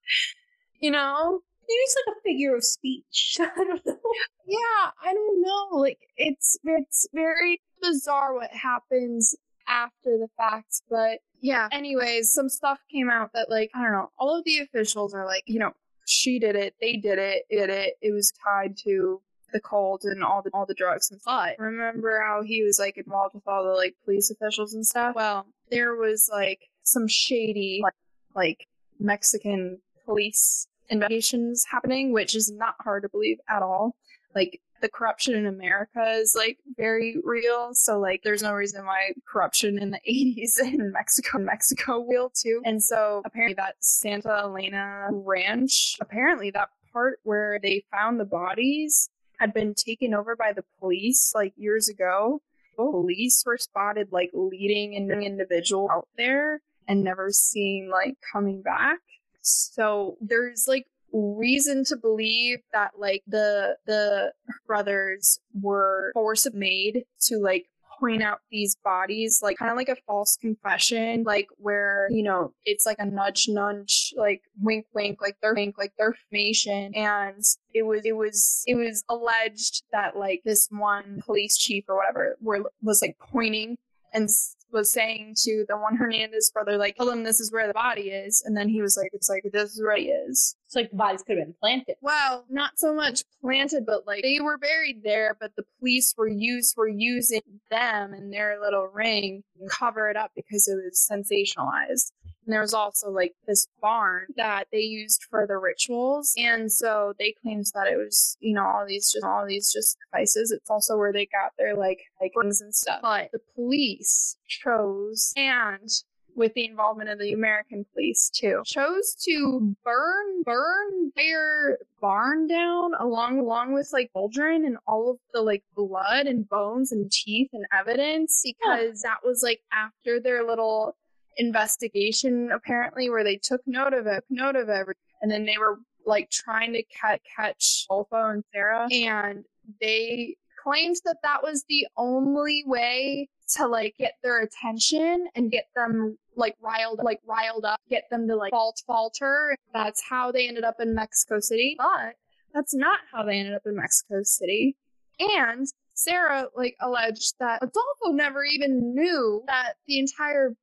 you know? Maybe it's, like, a figure of speech. I don't know. Yeah, I don't know. Like, it's, it's very bizarre what happens after the fact, but, yeah. Anyways, some stuff came out that, like, I don't know, all of the officials are like, you know, she did it, they did it, did it, it was tied to the cold and all the all the drugs and stuff. But remember how he was like involved with all the like police officials and stuff? Well, there was like some shady like, like Mexican police investigations happening, which is not hard to believe at all. Like the corruption in America is like very real. So like there's no reason why corruption in the eighties in Mexico Mexico will too. And so apparently that Santa Elena ranch, apparently that part where they found the bodies had been taken over by the police like years ago. Police were spotted like leading an individual out there and never seen like coming back. So there's like reason to believe that like the the brothers were forcibly made to like point out these bodies, like kind of like a false confession, like where, you know, it's like a nudge nudge, like wink wink, like they're wink, like they're information. And it was it was it was alleged that like this one police chief or whatever were was like pointing and was saying to the Juan Hernandez brother, like, tell him this is where the body is. And then he was like, it's like, this is where he is. It's like the bodies could have been planted. Well, not so much planted, but like they were buried there, but the police were used were using them and their little ring to cover it up because it was sensationalized. And there was also like this barn that they used for the rituals. And so they claimed that it was, you know, all these just all these just devices. It's also where they got their like like rings and stuff. But the police chose, and with the involvement of the American police too, chose to burn burn their barn down along along with like cauldron and all of the like blood and bones and teeth and evidence, because that was like after their little investigation apparently where they took note of it note of everything, and then they were like trying to ca- catch Olfo and Sarah, and they claimed that that was the only way to like get their attention and get them like riled like riled up, get them to like fault falter. That's how they ended up in Mexico City. But that's not how they ended up in Mexico City. And Sarah like alleged that Adolfo never even knew that the entire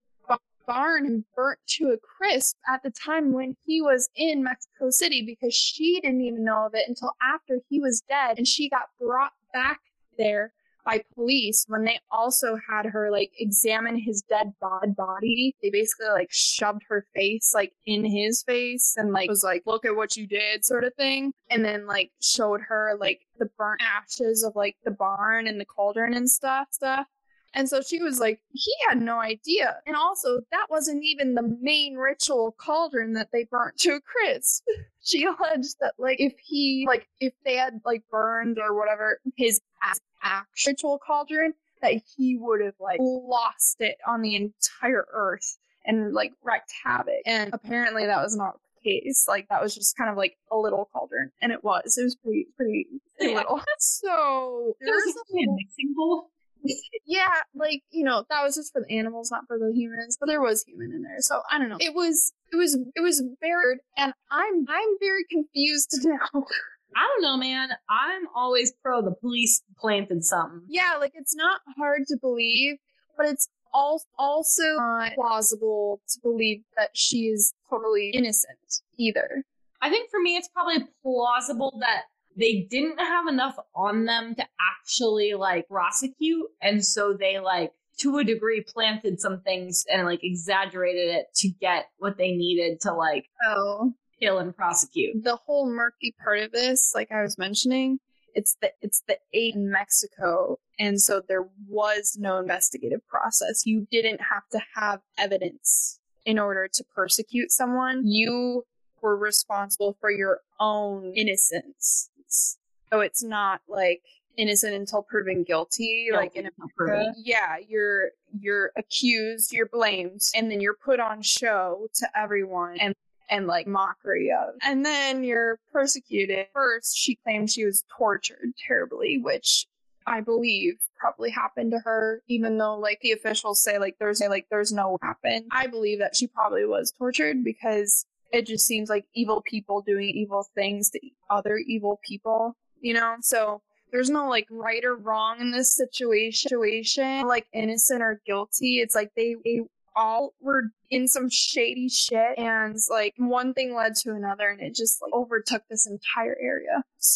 barn burnt to a crisp at the time when he was in Mexico City, because she didn't even know of it until after he was dead, and she got brought back there by police when they also had her like examine his dead body. They basically like shoved her face like in his face and like was like, look at what you did sort of thing, and then like showed her like the burnt ashes of like the barn and the cauldron and stuff stuff And so she was like, he had no idea. And also, that wasn't even the main ritual cauldron that they burnt to a crisp. She alleged that, like, if he, like, if they had, like, burned or whatever his actual ritual cauldron, that he would have, like, lost it on the entire earth and, like, wreaked havoc. And apparently that was not the case. Like, that was just kind of, like, a little cauldron. And it was. It was pretty, pretty, pretty Yeah. little. So, there's There's a mixing bowl. yeah, like, you know, that was just for the animals, not for the humans, but there was human in there. So I don't know. It was it was it was very, and I'm I'm very confused now. I don't know, man. I'm always pro the police planted something. Yeah, like, it's not hard to believe, but it's al- also not plausible to believe that she is totally innocent either. I think for me, it's probably plausible that they didn't have enough on them to actually, like, prosecute. And so they, like, to a degree, planted some things and, like, exaggerated it to get what they needed to, like, Oh. kill and prosecute. The whole murky part of this, like I was mentioning, it's the it's the eight in Mexico, and so there was no investigative process. You didn't have to have evidence in order to persecute someone. You were responsible for your own innocence. So it's not like innocent until proven guilty, Guilty like in until America. proven. Yeah, you're you're accused, you're blamed, and then you're put on show to everyone and and like mockery of. And then you're persecuted. First, she claimed she was tortured terribly, which I believe probably happened to her, even though like the officials say like there's like there's no happen. I believe that she probably was tortured because it just seems like evil people doing evil things to other evil people, you know? So there's no like right or wrong in this situation, like innocent or guilty. It's like they, they all were in some shady shit, and like one thing led to another, and it just like overtook this entire area. So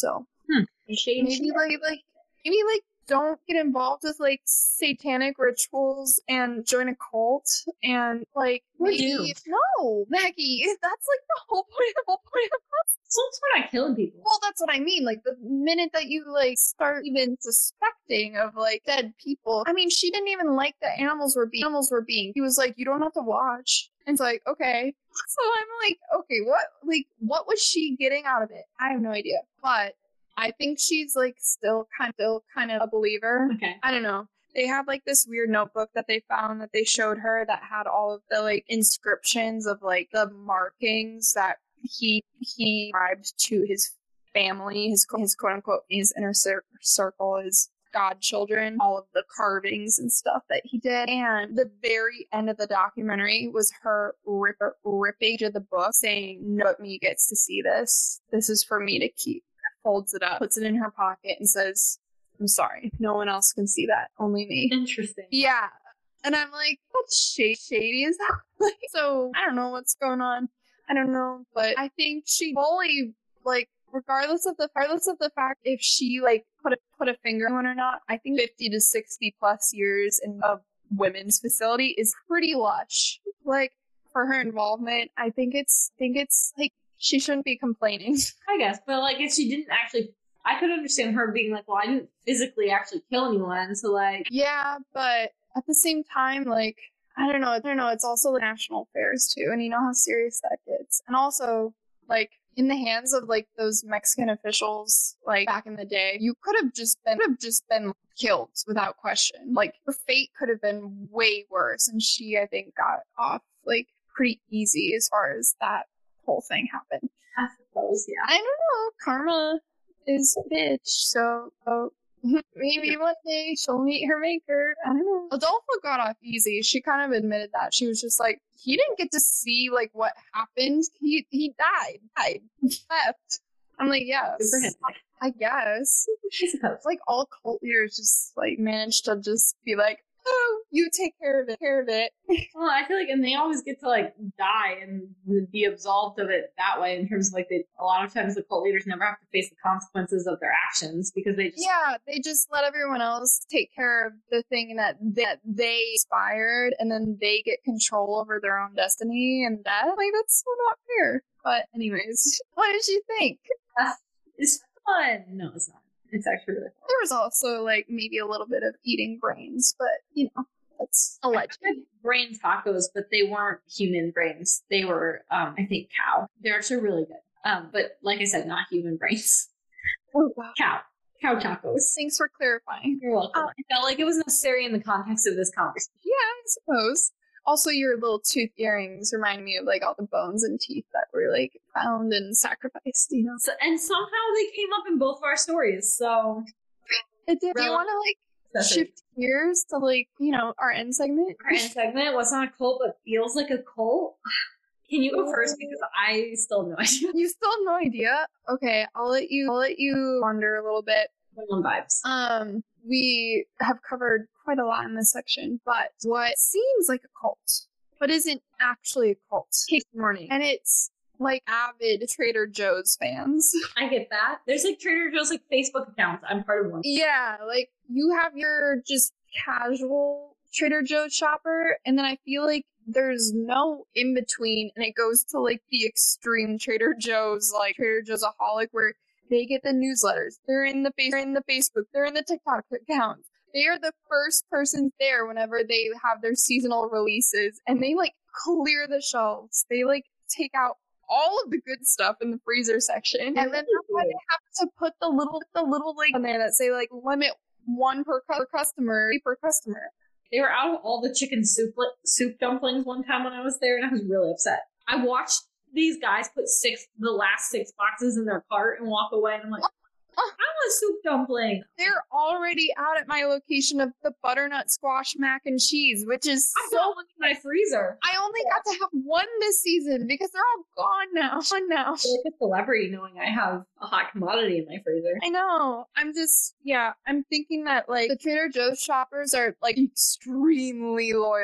Hmm. Maybe like like maybe like don't get involved with like satanic rituals and join a cult and like We're maybe doomed. no, Maggie, that's like the whole point. The whole point of us. As long as we're not killing people. Well, that's what I mean. Like the minute that you like start even suspecting of like dead people, I mean, she didn't even like that animals were being animals were being. He was like, you don't have to watch. And it's like, okay. So I'm like, okay, what like what was she getting out of it? I have no idea. But I think she's like still kind of still kind of a believer. Okay. I don't know. They have like this weird notebook that they found that they showed her that had all of the like inscriptions of like the markings that he he ascribed to his family, his his quote unquote his inner cir- circle, his godchildren, all of the carvings and stuff that he did. And the very end of the documentary was her rip, ripping to the book saying, "No, but me gets to see this. This is for me to keep." Folds it up, puts it in her pocket, and says, "I'm sorry, no one else can see that, only me." Interesting. Yeah. And I'm like, what shady, shady is that? Like, so I don't know what's going on. I don't know, but I think she fully, like, regardless of the regardless of the fact if she like put a put a finger on it or not, I think fifty to sixty plus years in a women's facility is pretty lush. Like for her involvement, I think it's think it's like she shouldn't be complaining. I guess, but like if she didn't actually, I could understand her being like, well, I didn't physically actually kill anyone, so like, yeah, but at the same time, like, I don't know, I don't know, it's also like national affairs too, and you know how serious that gets. And also, like, in the hands of like those Mexican officials, like back in the day, you could have just been could have just been killed without question. Like her fate could have been way worse, and she, I think, got off like pretty easy as far as that whole thing happened. I suppose, yeah. I don't know. Karma is a bitch, so oh, maybe one day she'll meet her maker. I don't know. Adolfo got off easy. She kind of admitted that. She was just like, he didn't get to see like what happened. He he died. Died. He left. I'm like, yes. Good for him. I guess. I suppose. Like all cult leaders just like managed to just be like, oh, you take care of it, care of it. Well, I feel like, and they always get to like die and be absolved of it that way. In terms of like, they a lot of times the cult leaders never have to face the consequences of their actions because they just yeah, they just let everyone else take care of the thing that that they inspired, and then they get control over their own destiny and death. Like that's so not fair. But anyways, what did you think? uh, it's fun. No, it's not. It's actually really fun. There was also like maybe a little bit of eating brains, but you know, that's alleged. I had brain tacos, but they weren't human brains. They were, um, I think, cow. They're actually really good. Um, but like I said, not human brains. Oh wow. Cow. Cow tacos. Thanks for clarifying. You're welcome. Uh, I felt like it was necessary in the context of this conversation. Yeah, I suppose. Also, your little tooth earrings remind me of like all the bones and teeth that were like found and sacrificed, you know. So, and somehow they came up in both of our stories. So, It did. Do you Rel- want to like That's it. shift gears to like, you know, our end segment? Our end segment was not a cult, but feels like a cult. Can you go first because I still have no idea. You still have no idea? Okay, I'll let you I'll let you wander a little bit. One vibes. Um, we have covered quite a lot in this section, but what seems like a cult, but isn't actually a cult, Cake Morning. And it's like avid Trader Joe's fans. I get that. There's like Trader Joe's like Facebook accounts. I'm part of one. Yeah, like you have your just casual Trader Joe's shopper, and then I feel like there's no in between, and it goes to like the extreme Trader Joe's, like Trader Joe's-aholic, where they get the newsletters, they're in the face, they're in the Facebook, they're in the TikTok accounts. They are the first person there whenever they have their seasonal releases, and they like clear the shelves. They like take out all of the good stuff in the freezer section, and then that's why they have to put the little the little like on there that say like limit one per, cu- per customer per customer. They were out of all the chicken soup soup dumplings one time when I was there, and I was really upset. I watched these guys put six the last six boxes in their cart and walk away, and I'm like, I want a soup dumpling. They're already out at my location of the butternut squash mac and cheese, which is I so. got one in my freezer. I only got to have one this season because they're all gone now. Gone now. I feel like a celebrity knowing I have a hot commodity in my freezer. I know. I'm just, yeah, I'm thinking that like the Trader Joe's shoppers are like extremely loyal and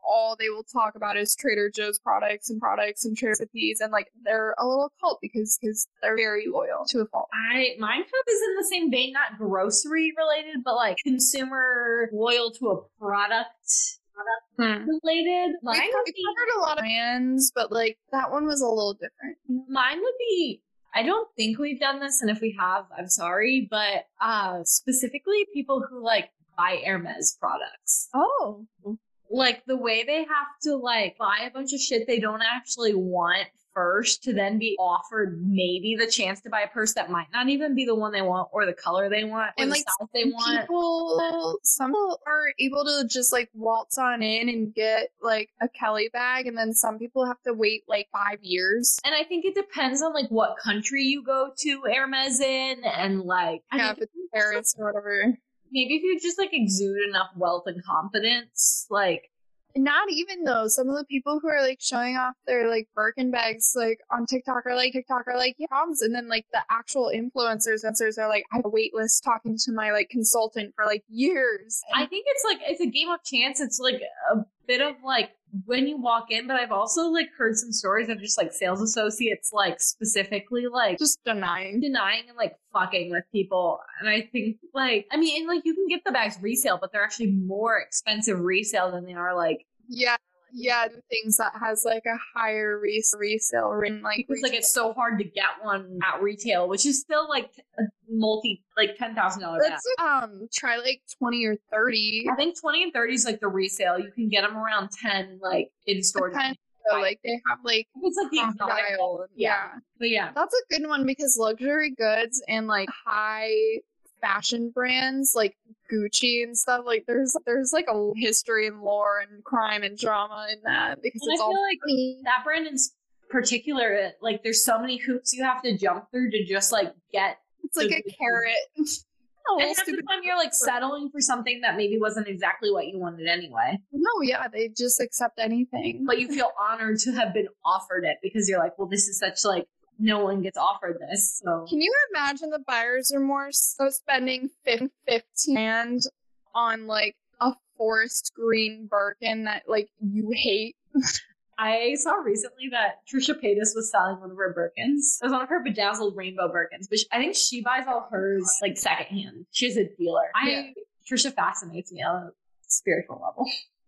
all they will talk about is Trader Joe's products and products and recipes, and like they're a little cult because because they're very loyal to a fault. I Mind Cup is in the same vein, not grocery related, but like consumer loyal to a product. Hmm. Related. Mine we covered a lot of brands, but like that one was a little different. Mine would be, I don't think we've done this, and if we have, I'm sorry, but uh specifically people who like buy Hermes products. Oh. Like the way they have to like buy a bunch of shit they don't actually want first to then be offered maybe the chance to buy a purse that might not even be the one they want or the color they want or And the like size they want. People, some people are able to just like waltz on in and get like a Kelly bag, and then some people have to wait like five years. And I think it depends on like what country you go to Hermes in, and like Yeah, I if mean, it's Paris or whatever. maybe if you just like exude enough wealth and confidence, like Not even though. Some of the people who are like showing off their like Birkin bags like on TikTok are like TikTok are like yeah, problems. And then like the actual influencers influencers are like I have a wait list talking to my like consultant for like years. I think it's like it's a game of chance. It's like a bit of like when you walk in, but I've also like heard some stories of just like sales associates like specifically like Just denying. denying and like fucking with people. And I think like I mean and like you can get the bags resale, but they're actually more expensive resale than they are like Yeah. Yeah, the things that has like a higher res- resale rate, like because like it's so hard to get one at retail, which is still like a multi like ten thousand dollars. let's um try like twenty or thirty. I think twenty and thirty is like the resale. You can get them around ten like in store. Kind of, like they have like It's like the exotic. crocodile. Yeah. Yeah. But yeah, That's a good one because luxury goods and like high fashion brands like Gucci and stuff, like there's there's like a history and lore and crime and drama in that because and it's I all feel like money. that brand in particular, like there's so many hoops you have to jump through to just like get. It's like the- a carrot. A And little half the stupid. time you're like settling for something that maybe wasn't exactly what you wanted anyway. No, yeah, they just accept anything. But you feel honored to have been offered it because you're like, well, this is such like no one gets offered this. So Can you imagine the buyer's remorse of spending fifteen grand on like a forest green Birkin that like you hate? I saw recently that Trisha Paytas was selling one of her Birkins. It was one of her bedazzled rainbow Birkins, but she, I think she buys all hers like secondhand. She's a dealer. I Yeah. Trisha fascinates me on a spiritual level.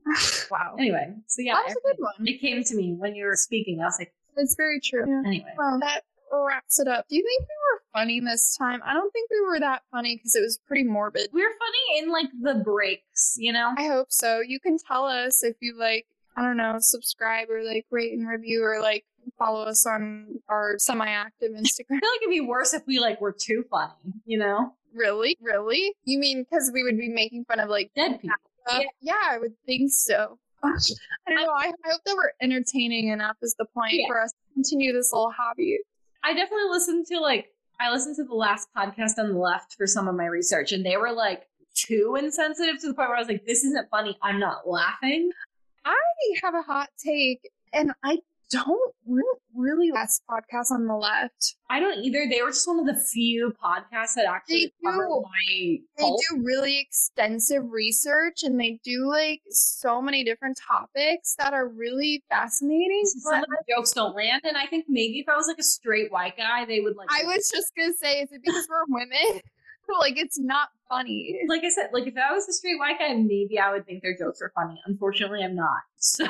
Wow. Anyway, so yeah, That's a good one. it came to me when you were speaking. I was like, It's very true. Yeah. anyway. Well, that wraps it up. Do you think we were funny this time? I don't think we were that funny because it was pretty morbid. We were funny in like the breaks, you know? I hope so. You can tell us if you like, I don't know, subscribe or like rate and review or like follow us on our semi-active Instagram. I feel like it'd be worse if we like were too funny, you know? Really? Really? You mean because we would be making fun of like Dead people. uh, yeah, I would think so. I don't know. I, I hope that we're entertaining enough is the point Yeah. for us to continue this little hobby. I definitely listened to like I listened to the last podcast on the left for some of my research, and they were like too insensitive to the point where I was like, "This isn't funny. I'm not laughing." I have a hot take, and I don't really, really last podcast on the left. I don't either. They were just one of the few podcasts that actually They covered do. my They cult. do really extensive research, and they do like so many different topics that are really fascinating. Some But of the jokes don't land, and I think maybe if I was like a straight white guy, they would like. I was just gonna say, is it because we're women? Like, it's not funny. like I said, like if I was a straight white guy, maybe I would think their jokes were funny. Unfortunately, I'm not. So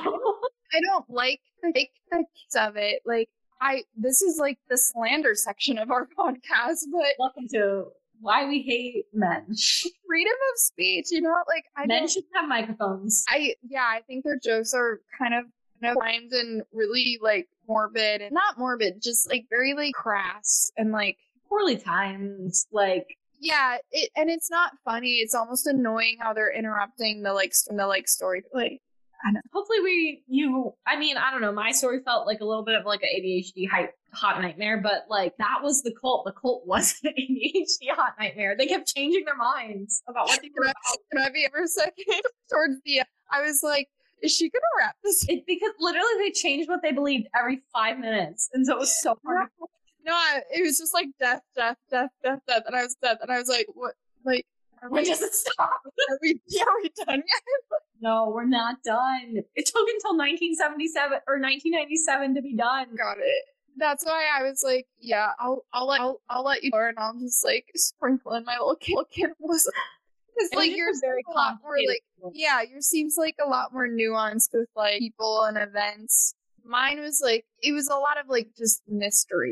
I don't like the like the kids of it. Like, I this is like the slander section of our podcast, but welcome to why we hate men. freedom of speech, you know, like I Men don't. should have microphones. I yeah, I think their jokes are kind of kind of timed and really like morbid and not morbid, just like very like crass and like Poorly timed, like. yeah, it and it's not funny. It's almost annoying how they're interrupting the like st- the like story. Like I don't Hopefully we you I mean, I don't know, my story felt like a little bit of like an A D H D hype hot nightmare, but like that was the cult. The cult was an A D H D hot nightmare. They kept changing their minds about what they were Can about. Can I be ever a second? Towards the end, I was like, is she gonna wrap this? It, because literally they changed what they believed every five minutes. And so it was so hard. to- No, I- it was just like death, death, death, death, death, and I was death, and I was like, what? Like, When does it stop? Are we, yeah, are we done yet? No, we're not done. It took until nineteen seventy-seven or nineteen ninety-seven to be done. Got it. That's why I was like, yeah, I'll I'll let I'll, I'll let you go, and I'll just like sprinkle in my little cannibalism. Because like yours very a lot more like yeah, yours seems like a lot more nuanced with like people and events. Mine was like it was a lot of like just mystery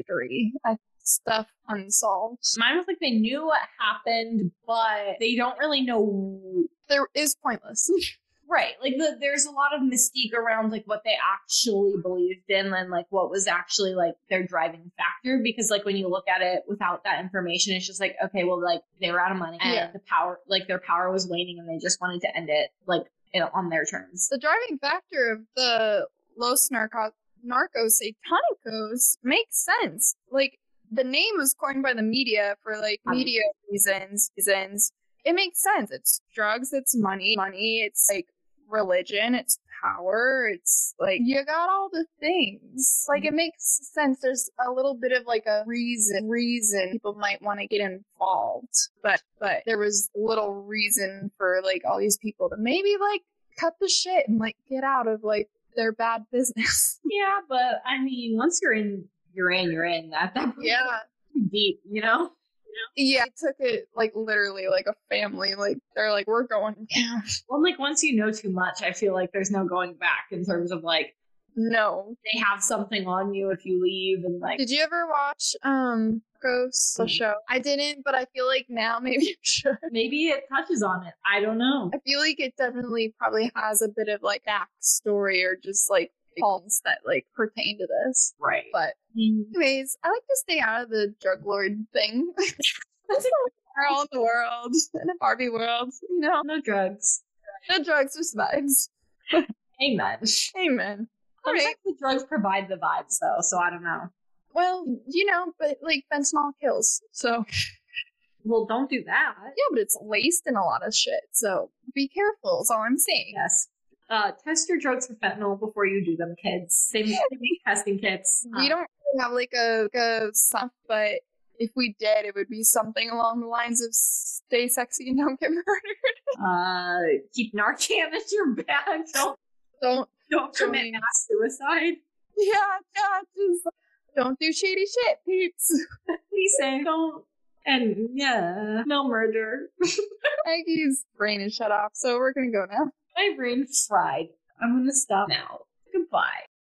stuff unsolved. Mine was like they knew what happened, but they don't really know. There is pointless. Right. Like the, there's a lot of mystique around like what they actually believed in and like what was actually like their driving factor. Because like when you look at it without that information, it's just like, okay, well, like they were out of money and Yeah. the power, like their power was waning and they just wanted to end it like in, on their terms. The driving factor of the Los Narcos, Narcos Satanicos makes sense. Like the name was coined by the media for like media reasons, reasons. It makes sense. It's drugs, it's money, money, it's like religion, it's power, it's like you got all the things. Like it makes sense. There's a little bit of like a reason reason people might want to get involved. But but there was little reason for like all these people to maybe like cut the shit and like get out of like their bad business. Yeah, but I mean, once you're in, you're in, you're in. At that point, Yeah. it's deep, you know? Yeah, I took it like literally like a family. Like they're like, we're going down. Well, like once you know too much, I feel like there's no going back in terms of like No. they have something on you if you leave and like. Did you ever watch um Ghosts, the show? I didn't, but I feel like now maybe you should. Maybe it touches on it. I don't know. I feel like it definitely probably has a bit of like backstory or just like poems that like pertain to this. Right. But anyways, I like to stay out of the drug lord thing. That's we're all in the world, in a Barbie world, you know. No drugs. No drugs, just vibes. Amen. Amen. All Sometimes right. the drugs provide the vibes though, so I don't know. Well, you know, but like fentanyl kills, so Well, don't do that. yeah, but it's laced in a lot of shit, so be careful. Is all I'm saying. Yes. Uh, test your drugs for fentanyl before you do them, kids. They make, they make testing kits. We Uh, don't really have like a, a stuff, but if we did, it would be something along the lines of stay sexy and don't get murdered. Uh, keep Narcan in your bag. Don't Don't, don't commit Don't- mass suicide. yeah, yeah, just don't do shady shit, peeps. Please say don't. And yeah, no murder. Maggie's brain is shut off, so we're gonna go now. My brain's fried. I'm gonna stop now. Goodbye.